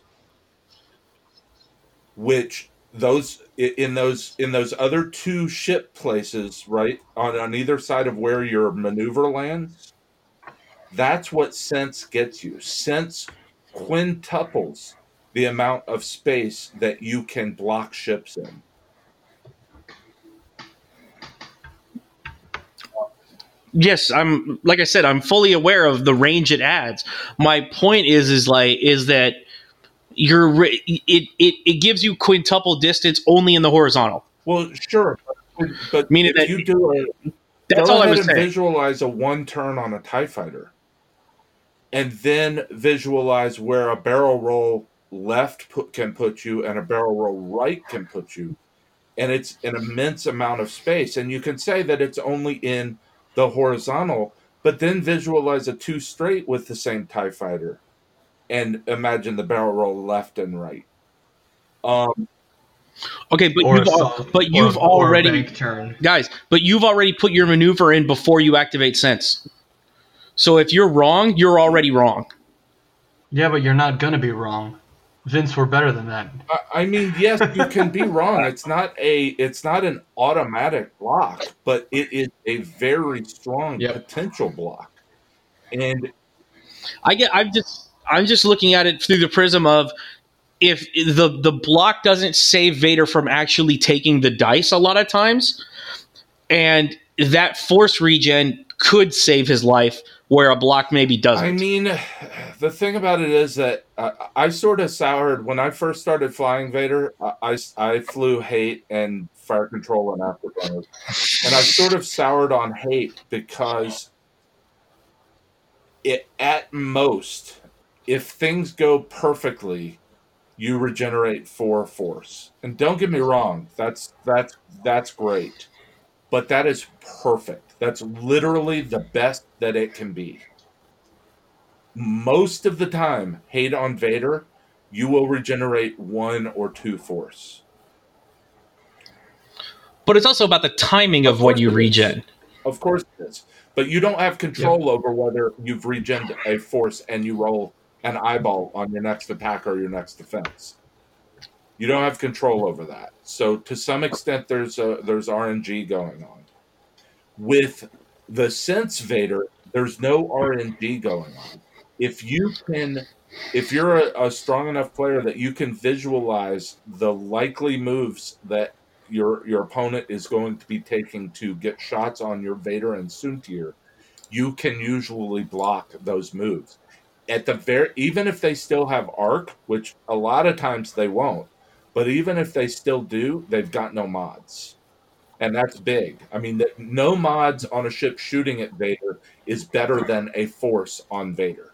which those in those in those other two ship places, right on on either side of where your maneuver lands. That's what sense gets you. Sense quintuples the amount of space that you can block ships in. Yes, I'm like I said, I'm fully aware of the range it adds. My point is is like is that you're re- it, it it gives you quintuple distance only in the horizontal. Well, sure, but, but Meaning if that- you do a That's go all I ahead was and saying. visualize a one turn on a TIE fighter, and then visualize where a barrel roll left put, can put you and a barrel roll right can put you, and it's an immense amount of space. And you can say that it's only in the horizontal, but then visualize a two straight with the same TIE fighter, and imagine the barrel roll left and right. Um, Okay, but Or you've a al- solid- but or- you've or a already bank turn. guys, but you've already put your maneuver in before you activate sense. So if you're wrong, you're already wrong. Yeah, but you're not gonna be wrong. Vince, we're better than that. I, I mean, yes, you can be wrong. It's not a, it's not an automatic block, but it is a very strong Yep. potential block. And I get. I'm just. I'm just looking at it through the prism of if the the block doesn't save Vader from actually taking the dice a lot of times, and that force regen could save his life where a block maybe doesn't. I mean, the thing about it is that I, I sort of soured when I first started flying Vader. I, I, I flew Hate and Fire Control and Afterburners, and I sort of soured on Hate because it at most, if things go perfectly, you regenerate four force. And don't get me wrong, that's that's that's great, but that is perfect. That's literally the best that it can be. Most of the time, Hate on Vader, you will regenerate one or two force. But it's also about the timing of, Of when course you it is. regen. Of course it is. But you don't have control over whether you've regened a force and you roll an eyeball on your next attack or your next defense. You don't have control over that. So to some extent, there's a, there's R N G going on. With the Sense Vader, there's no R N G going on. If you can, if you're a, a strong enough player that you can visualize the likely moves that your your opponent is going to be taking to get shots on your Vader and Soontir, you can usually block those moves. At the very, even if they still have arc, which a lot of times they won't, but even if they still do, they've got no mods. And that's big. I mean, that no mods on a ship shooting at Vader is better than a force on Vader.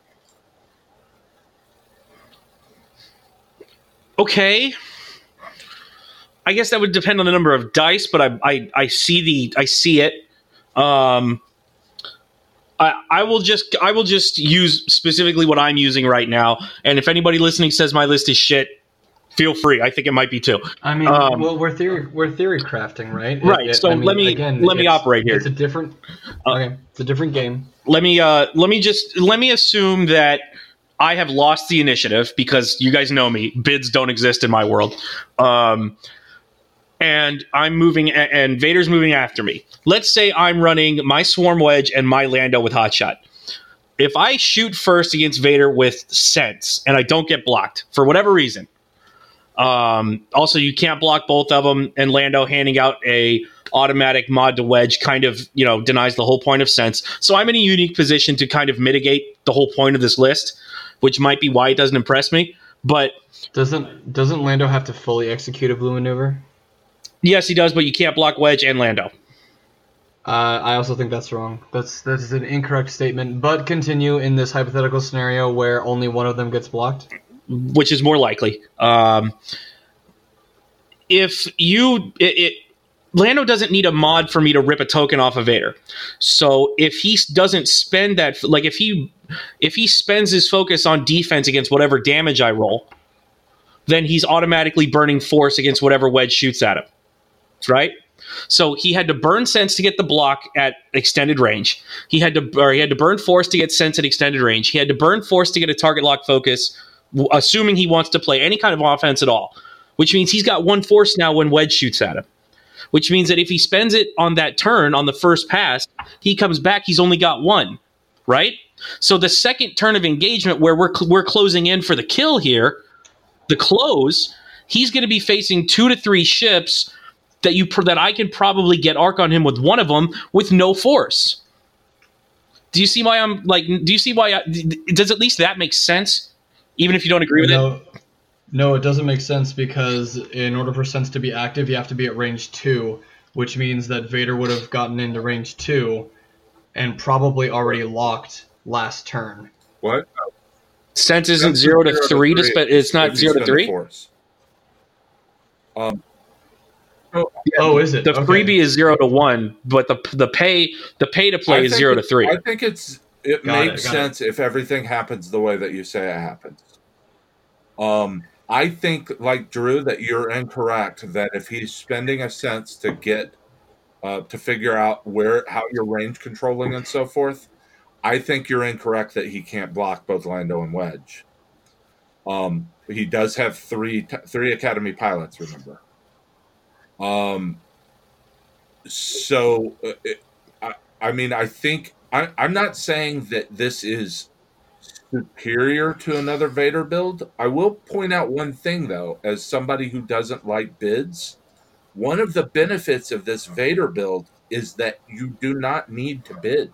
Okay. I guess that would depend on the number of dice, but I I, I see the I see it. Um, I I will just I will just use specifically what I'm using right now. And if anybody listening says my list is shit, feel free. I think it might be too. I mean, Um, well, we're theory we're theory crafting, right? It- Right, it- so I mean, let me- again, let me it's- operate here. It's a different. Uh, okay, it's a different game. let me uh let me just let me assume that I have lost the initiative because you guys know me. Bids don't exist in my world. Um, and I'm moving, and Vader's moving after me. Let's say I'm running my Swarm Wedge and my Lando with Hotshot. If I shoot first against Vader with Sense and I don't get blocked for whatever reason, um, also you can't block both of them, and Lando handing out a automatic mod to Wedge kind of, you know, denies the whole point of Sense. So I'm in a unique position to kind of mitigate the whole point of this list, which might be why it doesn't impress me. But Doesn't doesn't Lando have to fully execute a blue maneuver? yes, he does, but you can't block Wedge and Lando. Uh, I also think that's wrong. That's that's an incorrect statement. But continue in this hypothetical scenario where only one of them gets blocked. Which is more likely. Um, if you... It, it, Lando doesn't need a mod for me to rip a token off of Vader. So if he doesn't spend that... Like, if he if he spends his focus on defense against whatever damage I roll, then he's automatically burning force against whatever Wedge shoots at him. Right? So he had to burn Sense to get the block at extended range. He had to or he had to burn force to get Sense at extended range. He had to burn force to get a target lock focus, w- assuming he wants to play any kind of offense at all. Which means he's got one force now when Wedge shoots at him. Which means that if he spends it on that turn, on the first pass, he comes back, he's only got one. Right? So the second turn of engagement where we're, cl- we're closing in for the kill here, the close, he's going to be facing two to three ships that you pr- that I can probably get arc on him with one of them with no force. Do you see why I'm like? Do you see why? I, does at least that make sense, even if you don't agree with no, it? No, it doesn't make sense because in order for Sense to be active, you have to be at range two, which means that Vader would have gotten into range two and probably already locked last turn. What? Sense isn't Sense is zero to zero to three. To three spe- it's not if you zero to spend three. force. Um, Oh, is it? The Okay. freebie is zero to one, but the the pay the pay to play I is think zero to it- three. I think it's it Got makes it, got sense if everything happens the way that you say it happens. Um, I think, like Drew, that you're incorrect. That if he's spending a Sense to get uh, to figure out where how you're range controlling and so forth, I think you're incorrect that he can't block both Lando and Wedge. Um, he does have three t- three Academy pilots. Remember. Um. So, uh, it, I, I mean, I think I, I'm not saying that this is superior to another Vader build. I will point out one thing, though, as somebody who doesn't like bids, one of the benefits of this Vader build is that you do not need to bid.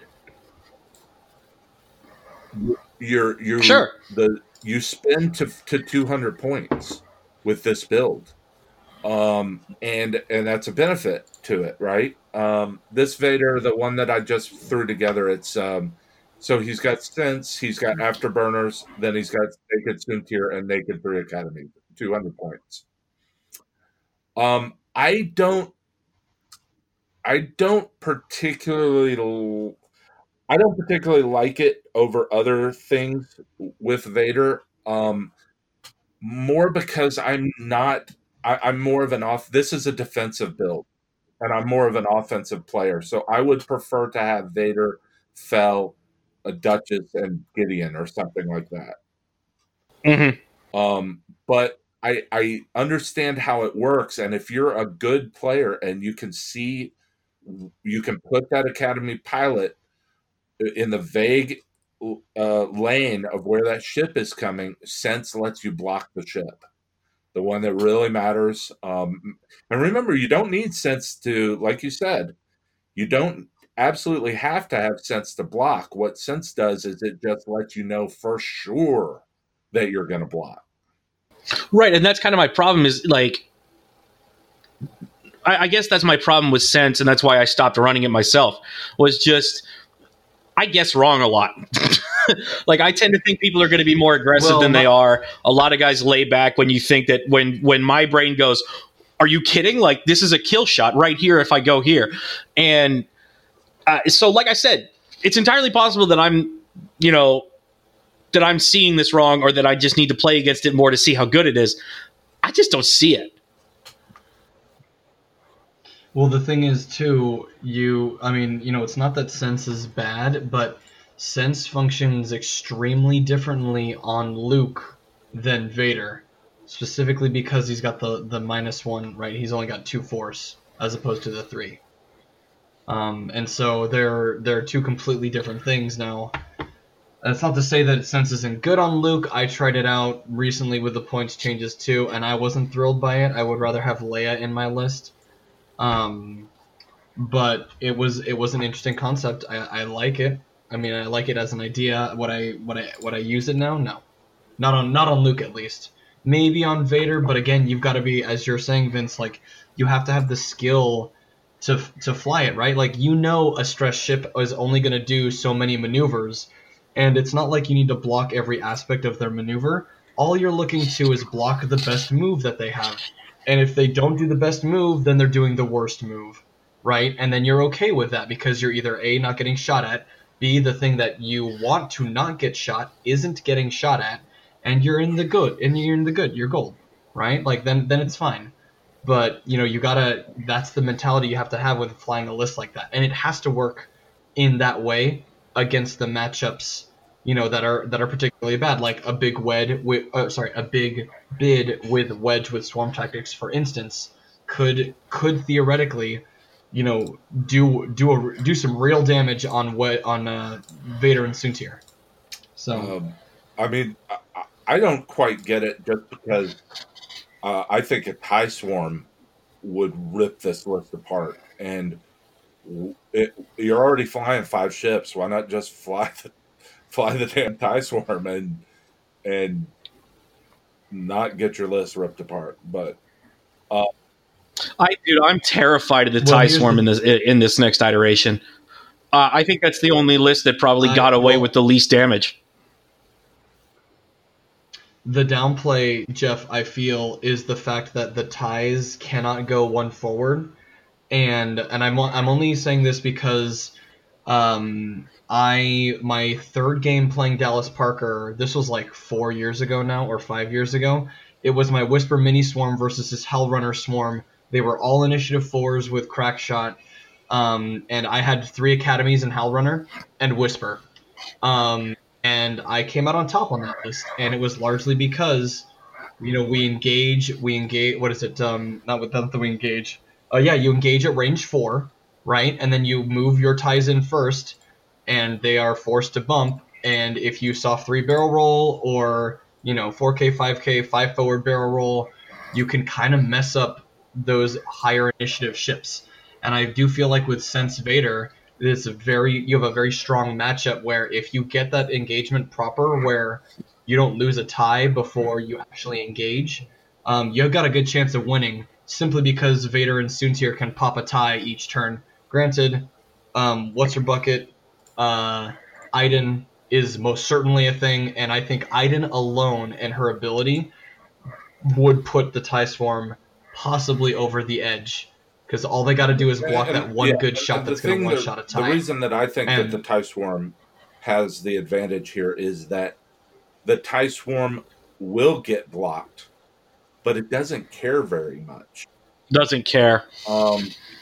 You're you Sure. the you spend to to two hundred points with this build. Um, and and that's a benefit to it, right? Um, this Vader, the one that I just threw together, it's um, so he's got Sense, he's got Afterburners, then he's got Naked Soontir and Naked Three Academy, two hundred points. Um, I don't, I don't particularly, l- I don't particularly like it over other things with Vader. Um, more because I'm not. I, I'm more of an off. This is a defensive build. and I'm more of an offensive player. So I would prefer to have Vader, Fell, a Duchess, and Gideon or something like that. Mm-hmm. Um, but I I understand how it works, and if you're a good player and you can see, you can put that Academy pilot in the vague uh, lane of where that ship is coming. Sense lets you block the ship, the one that really matters. Um, and remember, you don't need sense to, like you said, you don't absolutely have to have sense to block. What sense does is it just lets you know for sure that you're going to block. Right, and that's kind of my problem is, like, I, I guess that's my problem with sense, and that's why I stopped running it myself, was just, I guess wrong a lot. Like, I tend to think people are going to be more aggressive Well, than my- they are. A lot of guys lay back when you think that when, when my brain goes, are you kidding? Like, this is a kill shot right here if I go here. And uh, so, like I said, it's entirely possible that I'm, you know, that I'm seeing this wrong, or that I just need to play against it more to see how good it is. I just don't see it. Well, the thing is, too, you, I mean, you know, it's not that sense is bad, but sense functions extremely differently on Luke than Vader, specifically because he's got the, the minus one, right? He's only got two force as opposed to the three. Um, and so they're, they're two completely different things now. That's not to say that sense isn't good on Luke. I tried it out recently with the points changes too, and I wasn't thrilled by it. I would rather have Leia in my list. Um, but it was it was an interesting concept. I, I like it. I mean, I like it as an idea. Would I would I would I use it now? No, not on not on Luke at least. Maybe on Vader, but again, you've got to be, as you're saying, Vince. Like, you have to have the skill to to fly it, right? Like, you know, a stress ship is only going to do so many maneuvers. And it's not like you need to block every aspect of their maneuver. All you're looking to is block the best move that they have. And if they don't do the best move, then they're doing the worst move, right? And then you're okay with that because you're either A, not getting shot at, B, the thing that you want to not get shot isn't getting shot at, and you're in the good, and you're in the good, you're gold, right? Like, then then it's fine. But, you know, you gotta, that's the mentality you have to have with flying a list like that. And it has to work in that way against the matchups, you know, that are that are particularly bad, like a big wed with, uh, sorry, a big bid with wedge with swarm tactics, for instance, could could theoretically, you know, do do a, do some real damage on what on uh, Vader and Soontir. So, Um, I mean, I, I don't quite get it, just because uh, I think a TIE Swarm would rip this list apart, and it, you're already flying five ships. Why not just fly the fly the damn TIE Swarm and and not get your list ripped apart? But uh, I dude, I'm terrified of the Well, TIE here's Swarm the- in this in this next iteration. Uh, I think that's the only list that probably I- got away well- with the least damage. the downplay, Jeff, I feel, is the fact that the ties cannot go one forward, and and I'm I'm only saying this because um, I my third game playing Dallas Parker. This was like four years ago now, or five years ago. It was my Whisper Mini Swarm versus his Hellrunner Swarm. They were all initiative fours with crack shot, um, and I had three academies in Hellrunner and Whisper. Um, and I came out on top on that list, and it was largely because, you know, we engage, we engage, what is it, um, not with that, we engage, uh, yeah, you engage at range four, right, and then you move your ties in first, and they are forced to bump, and if you saw three barrel roll, or, you know, four K, five K, five forward barrel roll, you can kind of mess up those higher initiative ships, and I do feel like with Sense Vader, it's a very you have a very strong matchup where if you get that engagement proper, where you don't lose a tie before you actually engage, um, you've got a good chance of winning simply because Vader and Soontir can pop a tie each turn. Granted, um, what's her bucket? Uh, Iden is most certainly a thing, and I think Iden alone and her ability would put the TIE Swarm possibly over the edge. Because all they got to do is block and- that one yeah, good shot and that's the going to thing one that- shot a The tie. reason that I think And- that the TIE Swarm has the advantage here is that the TIE Swarm will get blocked, but it doesn't care very much. Doesn't care. Um,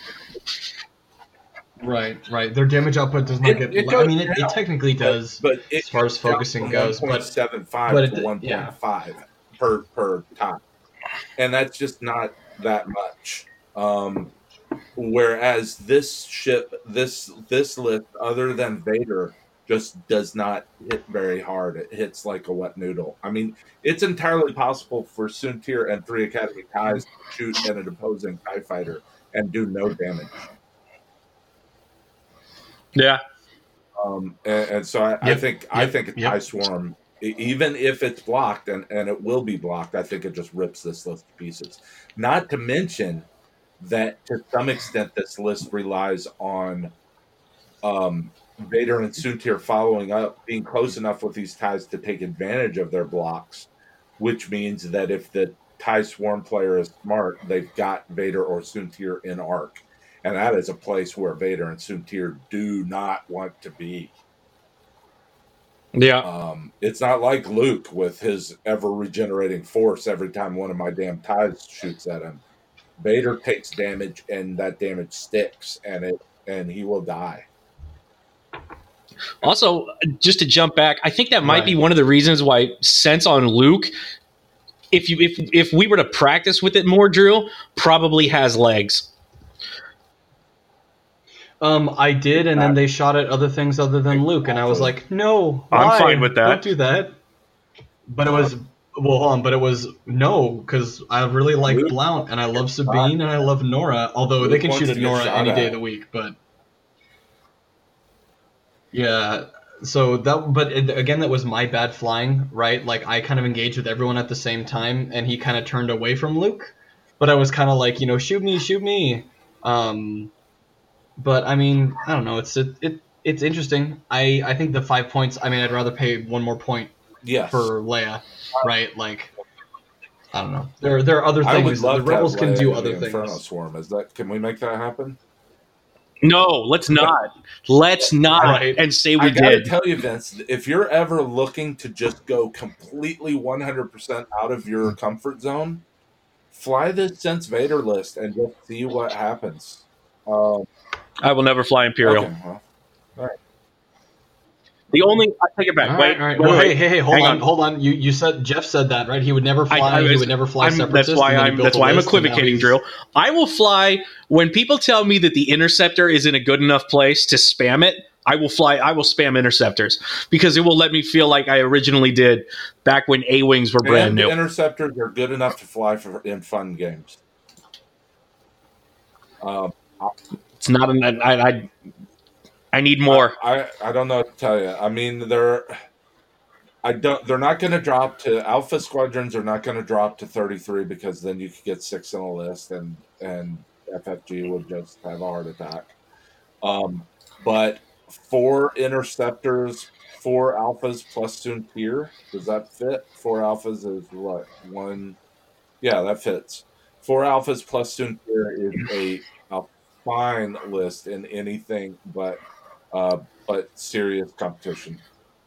Right, right. Their damage output does not It- get. it I mean, goes it, it down, technically does, but it as far as goes down focusing from goes. one But point seven five but to it, one yeah. point five per per time, and that's just not that much. Um, whereas this ship, this this list, other than Vader, just does not hit very hard. It hits like a wet noodle. I mean, it's entirely possible for Soontir and three Academy Ties to shoot at an opposing TIE fighter and do no damage. Yeah. Um, and, and so I, I Yep, think I yep, think a yep. TIE Swarm, e- even if it's blocked, and, and it will be blocked, I think it just rips this list to pieces. Not to mention that to some extent this list relies on um, Vader and Soontir following up, being close enough with these ties to take advantage of their blocks, which means that if the TIE Swarm player is smart, they've got Vader or Soontir in arc. And that is a place where Vader and Soontir do not want to be. Yeah. Um, it's not like Luke with his ever-regenerating force every time one of my damn ties shoots at him. Vader takes damage, and that damage sticks, and it and he will die. Also, just to jump back, I think that might Right. be one of the reasons why Sense on Luke, if you if if we were to practice with it more, Drew, probably has legs. Um, I did, and then they shot at other things other than Luke, and I was like, no, I'm why? fine with that. Don't do that. But it was well, hold on, but it was no, because I really like Luke- Blount, and I love Sabine, and I love Nora. Although Luke they can wants shoot to at get Nora shot any day at. of the week, but yeah. So that, but it, again, that was my bad flying, right? Like I kind of engaged with everyone at the same time, and he kind of turned away from Luke. But I was kind of like, you know, shoot me, shoot me. Um, but I mean, I don't know. It's it, it it's interesting. I I think the five points. I mean, I'd rather pay one more point Yes. for Leia, right? Like, I don't know. There there are other I would things. love The to have rebels can Leia do in other the Inferno things. Swarm. Is that can we make that happen? No, let's not. Let's not. Right. And say I we gotta did. tell you, Vince, if you're ever looking to just go completely one hundred percent out of your comfort zone, fly the Sense Vader list and just see what happens. Um, I will never fly Imperial. okay, well, The only I take it back. All Wait, right, all right. wait, No, wait. hey, hey, hey, hold Hang on, on. hold on. You you said Jeff said that, right? He would never fly. I- I he was- would never fly I'm- separatist. that's why and then he I'm built that's a why I'm list, and now equivocating, he's- Drill. I will fly when people tell me that the Interceptor is in a good enough place to spam it. I will fly. I will spam Interceptors because it will let me feel like I originally did back when A wings were brand and new. interceptors are good enough to fly for in fun games. Um, It's not. An, I, I I need more. I, I don't know what to tell you. I mean, they're I don't. They're not going to drop to Alpha Squadrons. Are not going to drop to thirty-three because then you could get six on a list, and and F F G would just have a heart attack. Um, but four interceptors, four alphas plus Soontir. Does that fit? Four alphas is what one? Yeah, that fits. Four alphas plus Soontir is a a fine list in anything but uh, but serious competition.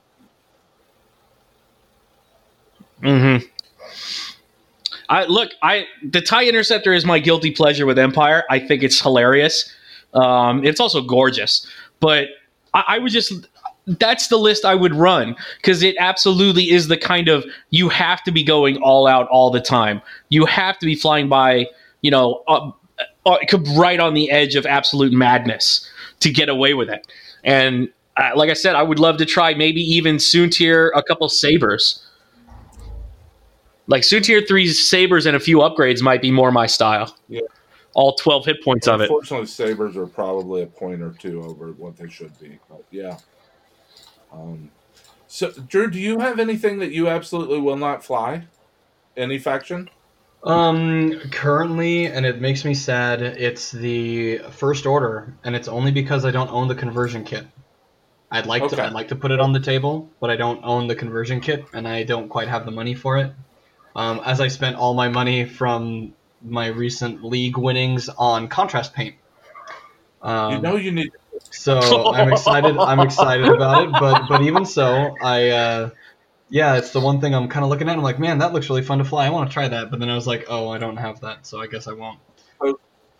Mm-hmm. I look. I the TIE Interceptor is my guilty pleasure with Empire. I think it's hilarious. Um, it's also gorgeous, but I, I would just. That's the list I would run because it absolutely is the kind of you have to be going all out all the time. You have to be flying by, you know, uh, uh, right on the edge of absolute madness to get away with it. And uh, like I said, I would love to try maybe even Soontir a couple sabers. Like Soontir three's sabers and a few upgrades might be more my style. Yeah. All twelve hit points of it. Unfortunately, sabers are probably a point or two over what they should be. But yeah. Um, so, Drew, do you have anything that you absolutely will not fly? Any faction? Um, currently, and it makes me sad, it's the First Order, and it's only because I don't own the conversion kit. I'd like Okay. to I'd like to put it on the table, but I don't own the conversion kit, and I don't quite have the money for it. Um, as I spent all my money from my recent league winnings on contrast paint. Um, You know you need. So I'm excited. I'm excited about it, but but even so, I uh, yeah, it's the one thing I'm kind of looking at. I'm like, man, that looks really fun to fly. I want to try that, but then I was like, oh, I don't have that, so I guess I won't.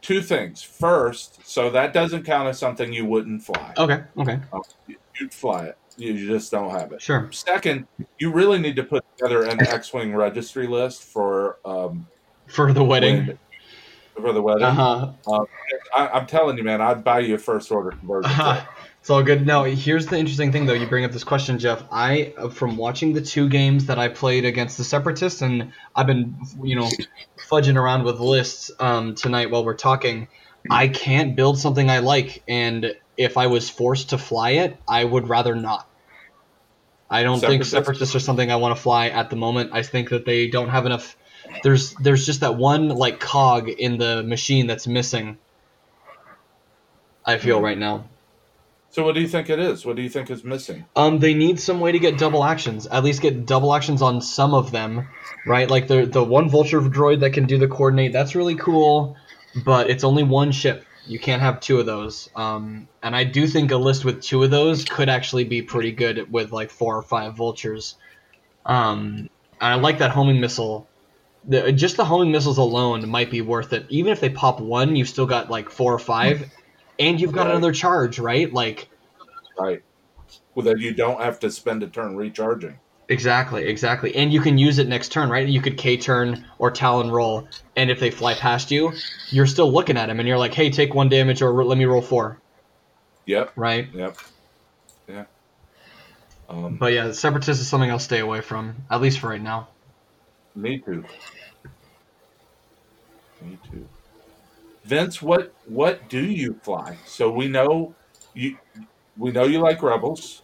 two things. First, so that doesn't count as something you wouldn't fly. Okay. Okay. Um, you'd fly it. You just don't have it. Sure. Second, you really need to put together an X-wing registry list for um, for the wedding. When, for the wedding. Uh-huh. Um, I, I'm telling you, man, I'd buy you a first order conversion. Uh-huh. It's all good. No, here's the interesting thing, though. You bring up this question, Jeff. I, from watching the two games that I played against the Separatists, and I've been, you know, fudging around with lists um, tonight while we're talking, I can't build something I like, and if I was forced to fly it, I would rather not. I don't Separatists? think Separatists are something I want to fly at the moment. I think that they don't have enough. There's there's just that one like cog in the machine that's missing. I feel right now. So what do you think it is? What do you think is missing? Um, they need some way to get double actions. At least get double actions on some of them, right? Like the the one Vulture droid that can do the coordinate. That's really cool, but it's only one ship. You can't have two of those. Um, and I do think a list with two of those could actually be pretty good with like four or five Vultures. Um, and I like that homing missile. The, just the homing missiles alone might be worth it. Even if they pop one, you've still got like four or five, and you've got right. another charge, right? Like, right. Well, then you don't have to spend a turn recharging. Exactly, exactly. And you can use it next turn, right? You could K-turn or Talon roll, and if they fly past you, you're still looking at them, and you're like, hey, take one damage or let me roll four. Yep. Right? Yep. Yeah. Um, but yeah, Separatist is something I'll stay away from, at least for right now. Me too. Me too. Vince, what what do you fly? So we know you we know you like Rebels.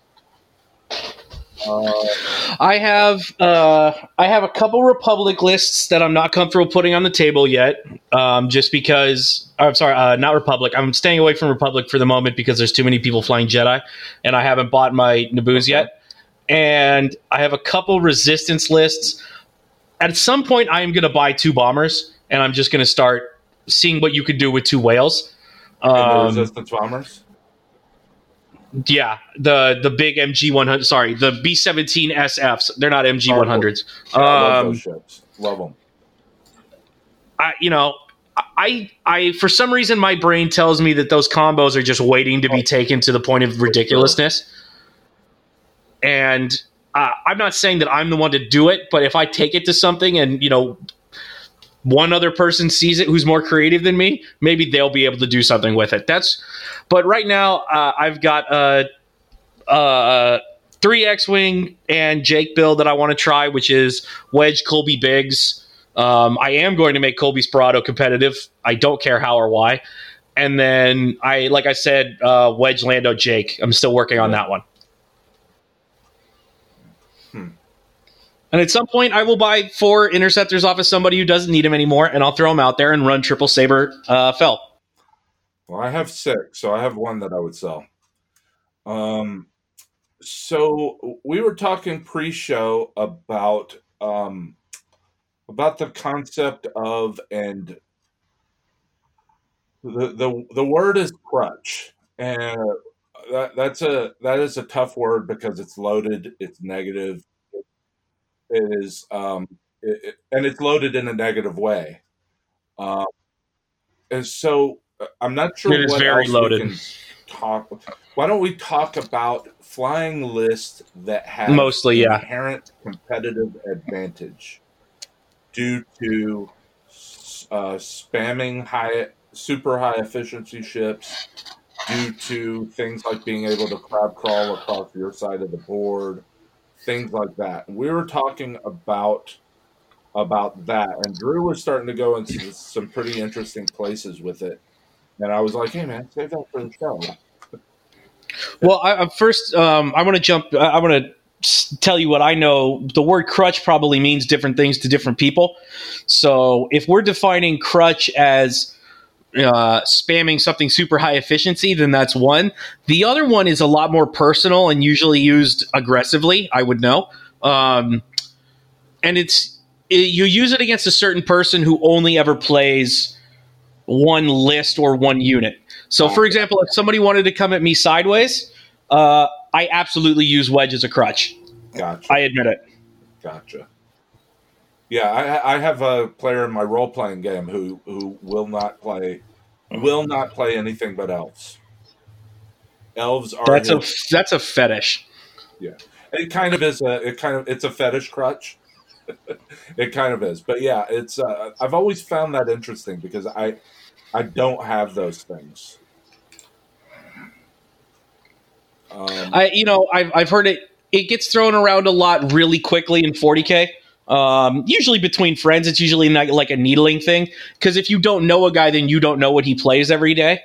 Uh, I have uh, I have a couple Republic lists that I'm not comfortable putting on the table yet, um, just because. I'm sorry, uh, not Republic. I'm staying away from Republic for the moment because there's too many people flying Jedi, and I haven't bought my Naboo's okay. yet. And I have a couple Resistance lists. At some point, I am going to buy two bombers, and I'm just going to start seeing what you could do with two whales. Um, and the Resistance bombers. Yeah, the the big M G one hundred. Sorry, the B seventeen S Fs. They're not M G one hundreds. Yeah, I love those ships. Love them. I you know I I for some reason my brain tells me that those combos are just waiting to be taken to the point of ridiculousness. And uh, I'm not saying that I'm the one to do it, but if I take it to something and you know one other person sees it who's more creative than me, maybe they'll be able to do something with it. That's. But right now, uh, I've got a uh, uh, three X-Wing and Jake build that I want to try, which is Wedge Colby Biggs. Um, I am going to make Colby Sperado competitive. I don't care how or why. And then, I, like I said, uh, Wedge Lando Jake. I'm still working on that one. Hmm. And at some point, I will buy four Interceptors off of somebody who doesn't need them anymore, and I'll throw them out there and run Triple Saber uh, Fell. Well, I have six, so I have one that I would sell. Um, so we were talking pre-show about um, about the concept of, and the the the word is crutch, and that that's a that is a tough word because it's loaded, it's negative, it is, um, it, it, and it's loaded in a negative way, um, and so. I'm not sure it is what very else loaded. we can talk. Why don't we talk about flying lists that have mostly yeah inherent competitive advantage due to uh, spamming high, super high efficiency ships, due to things like being able to crab crawl across your side of the board, things like that. We were talking about about that, and Drew was starting to go into some pretty interesting places with it. And I was like, hey, man, save that for the show. Well, I, first, um, I want to jump. I want to tell you what I know. The word crutch probably means different things to different people. So if we're defining crutch as uh, spamming something super high efficiency, then that's one. The other one is a lot more personal and usually used aggressively, I would know. Um, and it's it, you use it against a certain person who only ever plays one list or one unit. So, for example, if somebody wanted to come at me sideways, uh, I absolutely use Wedge as a crutch. Gotcha. I admit it. Gotcha. Yeah, I, I have a player in my role playing game who who will not play will not play anything but elves. Elves are That's a his. that's a fetish. Yeah, it kind of is a it kind of it's a fetish crutch. It kind of is, but yeah, it's. Uh, I've always found that interesting because I I don't have those things. Um, I you know I've I've heard it. It gets thrown around a lot really quickly in forty K. Um, usually between friends, it's usually not like a needling thing. Because if you don't know a guy, then you don't know what he plays every day.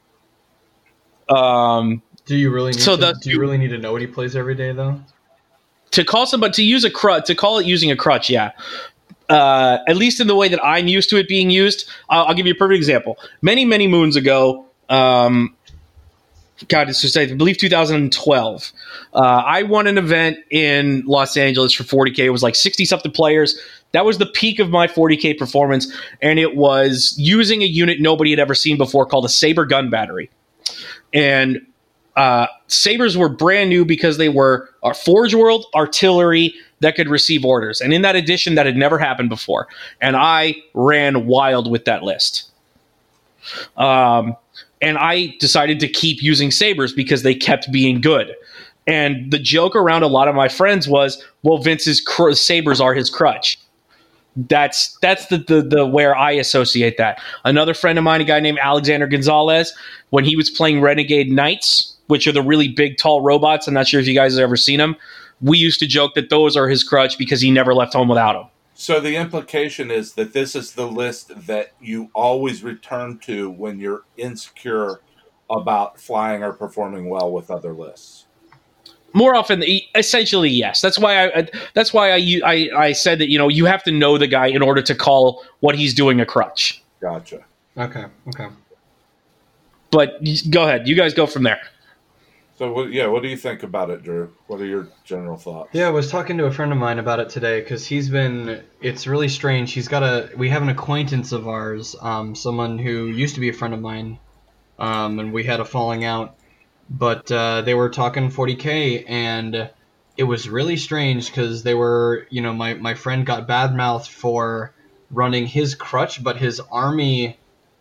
Um, Do you really need so to? thus, Do you really need to know what he plays every day, though? to call somebody to use a crutch, to call it using a crutch, yeah. Uh, at least in the way that I'm used to it being used. I'll, I'll give you a perfect example. Many, many moons ago, um, God, it's just I believe two thousand twelve. Uh, I won an event in Los Angeles for forty K. It was like sixty something players. That was the peak of my forty K performance, and it was using a unit nobody had ever seen before called a Saber gun battery. And uh, Sabers were brand new because they were our Forge World artillery that could receive orders. And in that edition, that had never happened before. And I ran wild with that list. Um, and I decided to keep using Sabers because they kept being good. And the joke around a lot of my friends was, well, Vince's cr- Sabers are his crutch. That's that's the, the the where I associate that. Another friend of mine, a guy named Alexander Gonzalez, when he was playing Renegade Knights, which are the really big, tall robots. I'm not sure if you guys have ever seen them. We used to joke that those are his crutch because he never left home without them. so the implication is that this is the list that you always return to when you're insecure about flying or performing well with other lists. More often, essentially, yes. That's why I. That's why I, I. I said that you know you have to know the guy in order to call what he's doing a crutch. Gotcha. Okay. Okay. But go ahead, you guys go from there. So, what, yeah, what do you think about it, Drew? What are your general thoughts? Yeah, I was talking to a friend of mine about it today because he's been. It's really strange. He's got a. We have an acquaintance of ours, um, someone who used to be a friend of mine, um, and we had a falling out. But uh, they were talking forty K, and it was really strange because they were, you know, my my friend got badmouthed for running his crutch, but his army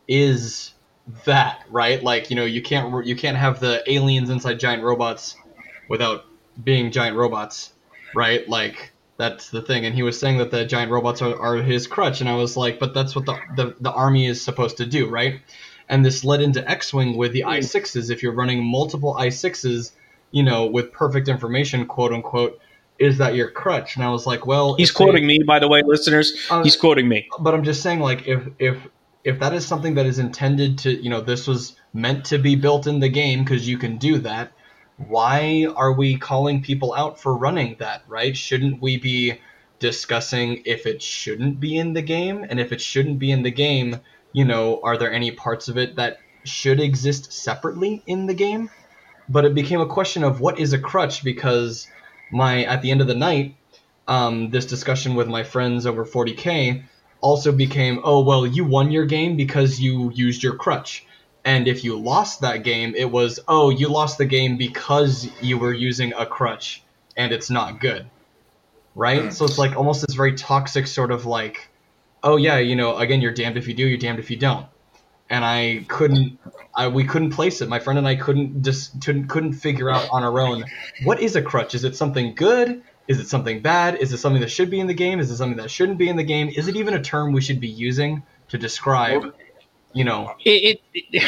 is that, right? Like, you know, you can't you can't have the aliens inside giant robots without being giant robots, right? Like, that's the thing. And he was saying that the giant robots are, are his crutch, and I was like, but that's what the, the the army is supposed to do, right? And this led into X-Wing with the I sixes. If you're running multiple I sixes, you know, with perfect information, quote unquote, is that your crutch? And I was like, well, He's if they- quoting me, by the way, listeners. Uh, He's quoting me. but I'm just saying, like, if if if that is something that is intended to, you know, this was meant to be built in the game because you can do that, why are we calling people out for running that, right? Shouldn't we be discussing if it shouldn't be in the game? And if it shouldn't be in the game, you know, are there any parts of it that should exist separately in the game? But it became a question of what is a crutch, because my at the end of the night, um, this discussion with my friends over forty K also became, oh, well, you won your game because you used your crutch. And if you lost that game, it was, oh, you lost the game because you were using a crutch and it's not good. Right? So it's like almost this very toxic sort of like, oh, yeah, you know, again, you're damned if you do, you're damned if you don't. And I couldn't, I, we couldn't place it. My friend and I couldn't just couldn't, couldn't figure out on our own, what is a crutch? Is it something good? Is it something bad? Is it something that should be in the game? Is it something that shouldn't be in the game? Is it even a term we should be using to describe, you know? It, it, it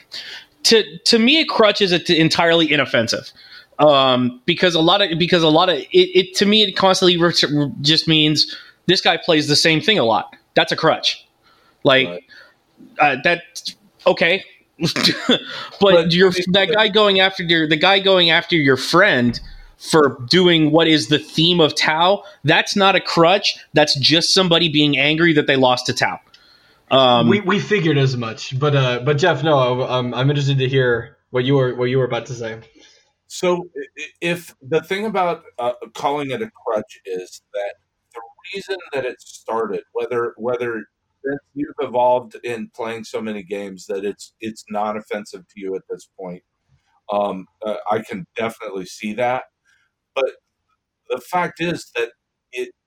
to to me, a crutch is entirely inoffensive. Um, because a lot of because a lot of it, it to me it constantly re- just means this guy plays the same thing a lot. That's a crutch. Like Right. uh, that. Okay, but, But- you're that guy going after your the guy going after your friend for doing what is the theme of Tau. That's not a crutch. That's just somebody being angry that they lost to Tau. Um, we we figured as much, but uh, but Jeff, no, I'm I'm interested to hear what you were what you were about to say. So, i- if the thing about uh, calling it a crutch is that the reason that it started, whether whether since you've evolved in playing so many games that it's it's not offensive to you at this point, um, uh, I can definitely see that. But the fact is that it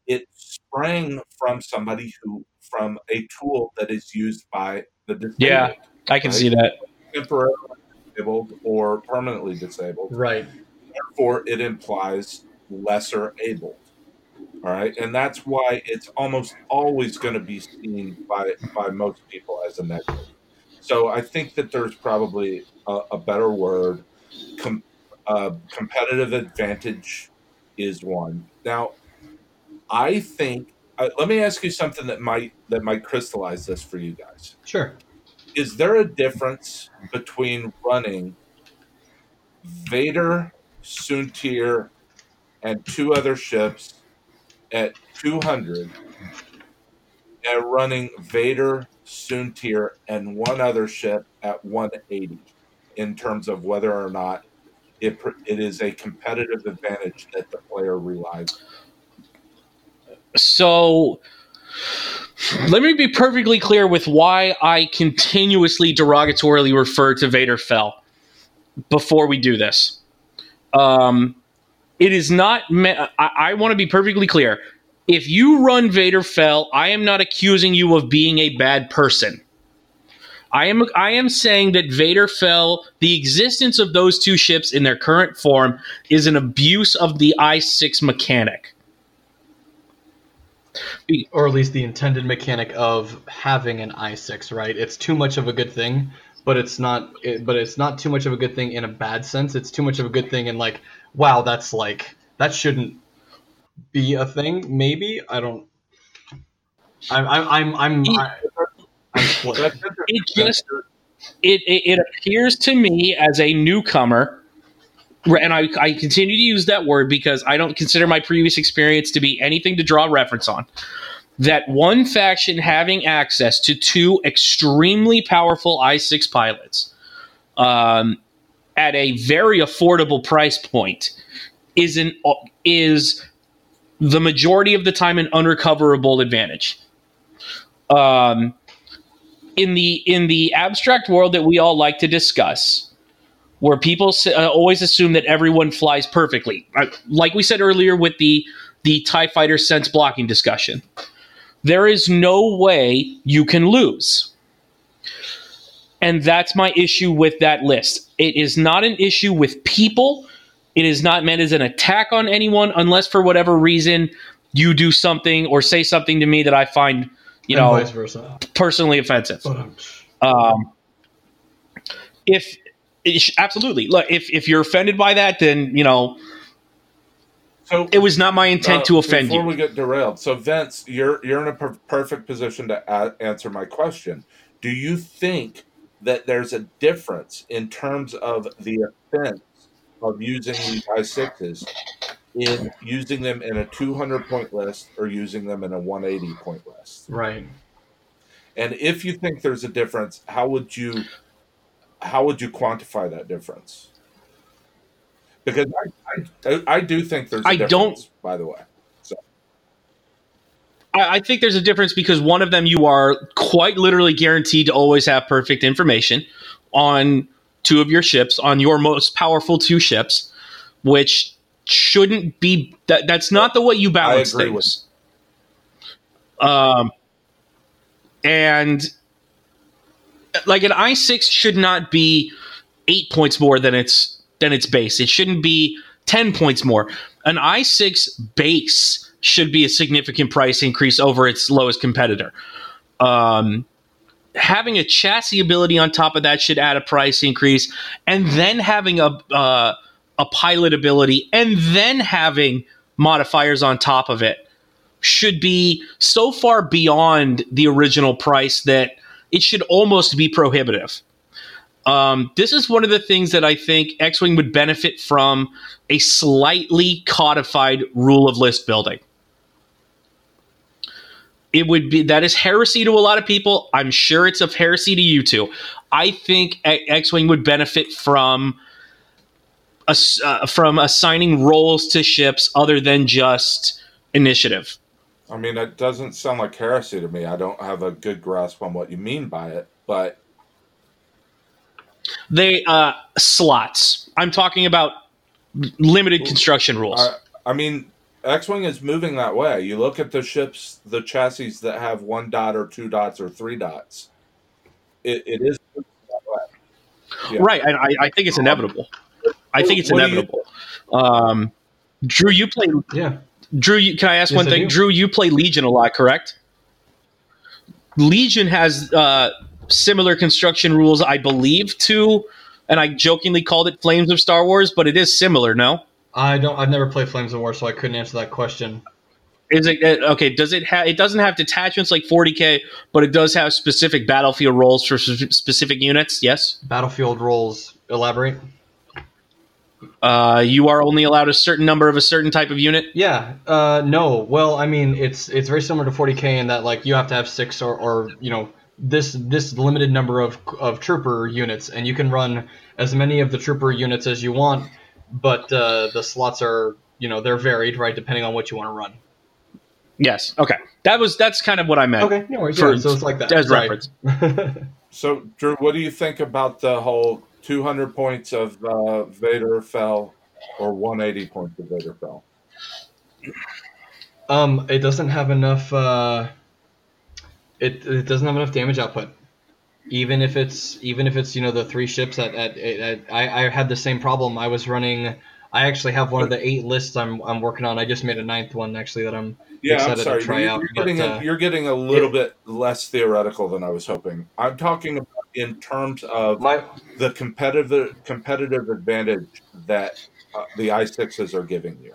it sprang from somebody who from a tool that is used by the disabled. Yeah, I can right? see that. Temporarily disabled or permanently disabled. Right. Therefore, it implies lesser able. All right, and that's why it's almost always going to be seen by by most people as a negative. So I think that there's probably a, a better word. Com, uh, competitive advantage is one. Now, I think. Uh, let me ask you something that might that might crystallize this for you guys. Sure. Is there a difference between running Vader, Soontir, and two other ships at two hundred and running Vader, Soontir, and one other ship at one eighty in terms of whether or not it, it is a competitive advantage that the player relies on? So let me be perfectly clear with why I continuously derogatorily refer to Vader Fell before we do this. Um, it is not. Me- I, I want to be perfectly clear. If you run Vader Fell, I am not accusing you of being a bad person. I am. I am saying that Vader Fell, the existence of those two ships in their current form, is an abuse of the I six mechanic. Or at least the intended mechanic of having an I six, right? It's too much of a good thing, but it's not. It, but it's not too much of a good thing in a bad sense. It's too much of a good thing in like, wow, that's like that shouldn't be a thing. Maybe I don't. I'm. I'm. I'm. I'm, It, I, I'm split. it just. It, it it appears to me as a newcomer. And I, I continue to use that word because I don't consider my previous experience to be anything to draw reference on. That one faction having access to two extremely powerful I six pilots um, at a very affordable price point is an is the majority of the time an unrecoverable advantage. Um, in the in the abstract world that we all like to discuss, where people uh, always assume that everyone flies perfectly. Uh, like we said earlier with the, the TIE Fighter sense blocking discussion. There is no way you can lose. And that's my issue with that list. It is not an issue with people. It is not meant as an attack on anyone unless for whatever reason you do something or say something to me that I find, you and know, vice versa. personally offensive. Um, if... Absolutely. Look, if, if you're offended by that, then, you know, so it was not my intent uh, to offend before you. Before we get derailed, so Vince, you're you're in a per- perfect position to a- answer my question. Do you think that there's a difference in terms of the offense of using these I sixes in using them in a two hundred point list or using them in a one eighty point list? Right. And if you think there's a difference, how would you... How would you quantify that difference? Because I, I, I do think there's a I difference, don't, by the way. So. I, I think there's a difference because one of them you are quite literally guaranteed to always have perfect information on two of your ships, on your most powerful two ships, which shouldn't be... That, that's not the way you balance I agree things. With um, and... Like an I six should not be eight points more than its than its base. It shouldn't be ten points more. An I six base should be a significant price increase over its lowest competitor. Um, having a chassis ability on top of that should add a price increase, and then having a uh, a pilot ability, and then having modifiers on top of it should be so far beyond the original price that it should almost be prohibitive. Um, this is one of the things that I think X-Wing would benefit from a slightly codified rule of list building. It would be that is heresy to a lot of people. I'm sure it's of heresy to you too. I think X-Wing would benefit from a, uh, from assigning roles to ships other than just initiative. I mean, it doesn't sound like heresy to me. I don't have a good grasp on what you mean by it, but they uh, slots. I'm talking about limited construction rules. I, I mean, X-Wing is moving that way. You look at the ships, the chassis that have one dot or two dots or three dots. It, it is moving that way. Yeah. Right. I, I think it's inevitable. I think it's What do you- inevitable. Um, Drew, you play. Yeah. Drew, you, can I ask Yes, one I thing? do. Drew, you play Legion a lot, correct? Legion has uh, similar construction rules, I believe, to, and I jokingly called it Flames of Star Wars, but it is similar, no? I don't. I've never played Flames of War, so I couldn't answer that question. Is it uh, okay? Does it have? It doesn't have detachments like forty K, but it does have specific battlefield roles for s- specific units. Yes. Battlefield roles. Elaborate. Uh, you are only allowed a certain number of a certain type of unit. Yeah. Uh, no. Well, I mean, it's it's very similar to forty K in that like you have to have six or, or you know this this limited number of of trooper units, and you can run as many of the trooper units as you want, but uh, the slots are you know they're varied, right, depending on what you want to run. Yes. Okay. That was that's kind of what I meant. Okay. No worries. For- Yeah, so it's like that. as Sorry. reference. So, Drew, what do you think about the whole two hundred points of uh, Vader fell or one hundred eighty points of Vader fell? Um, it doesn't have enough. Uh, it it doesn't have enough damage output. Even if it's even if it's you know the three ships at at, at I I had the same problem. I was running. I actually have one of the eight lists I'm I'm working on. I just made a ninth one actually that I'm Yeah, excited I'm sorry. to try you're, out. you're But getting uh, a, you're getting a little it- bit less theoretical than I was hoping. I'm talking about in terms of my the competitive competitive advantage that uh, the i sixes are giving you.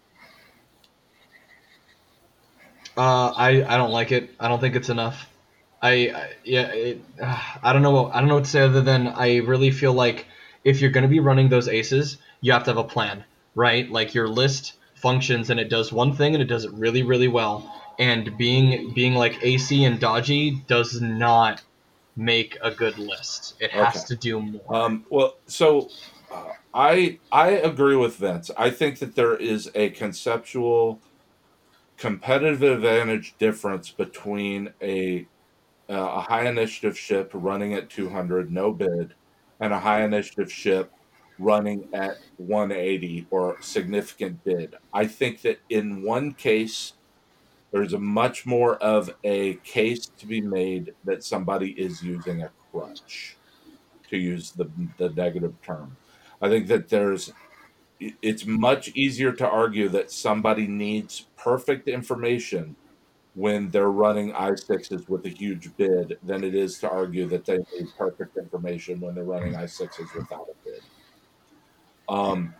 uh I I don't like it. I don't think it's enough. I, I yeah it, uh, I don't know I don't know what to say other than I really feel like if you're going to be running those aces, you have to have a plan, right? Like your list functions and it does one thing and it does it really really well. And being being like A C and dodgy does not make a good list. It has Okay. to do more. Um, well, so uh, I I agree with Vince. I think that there is a conceptual competitive advantage difference between a uh, a high initiative ship running at two hundred no bid and a high initiative ship running at one eighty or significant bid. I think that in one case there's a much more of a case to be made that somebody is using a crutch, to use the the negative term. I think that there's it's much easier to argue that somebody needs perfect information when they're running i sixes with a huge bid than it is to argue that they need perfect information when they're running i sixes without a bid. Um,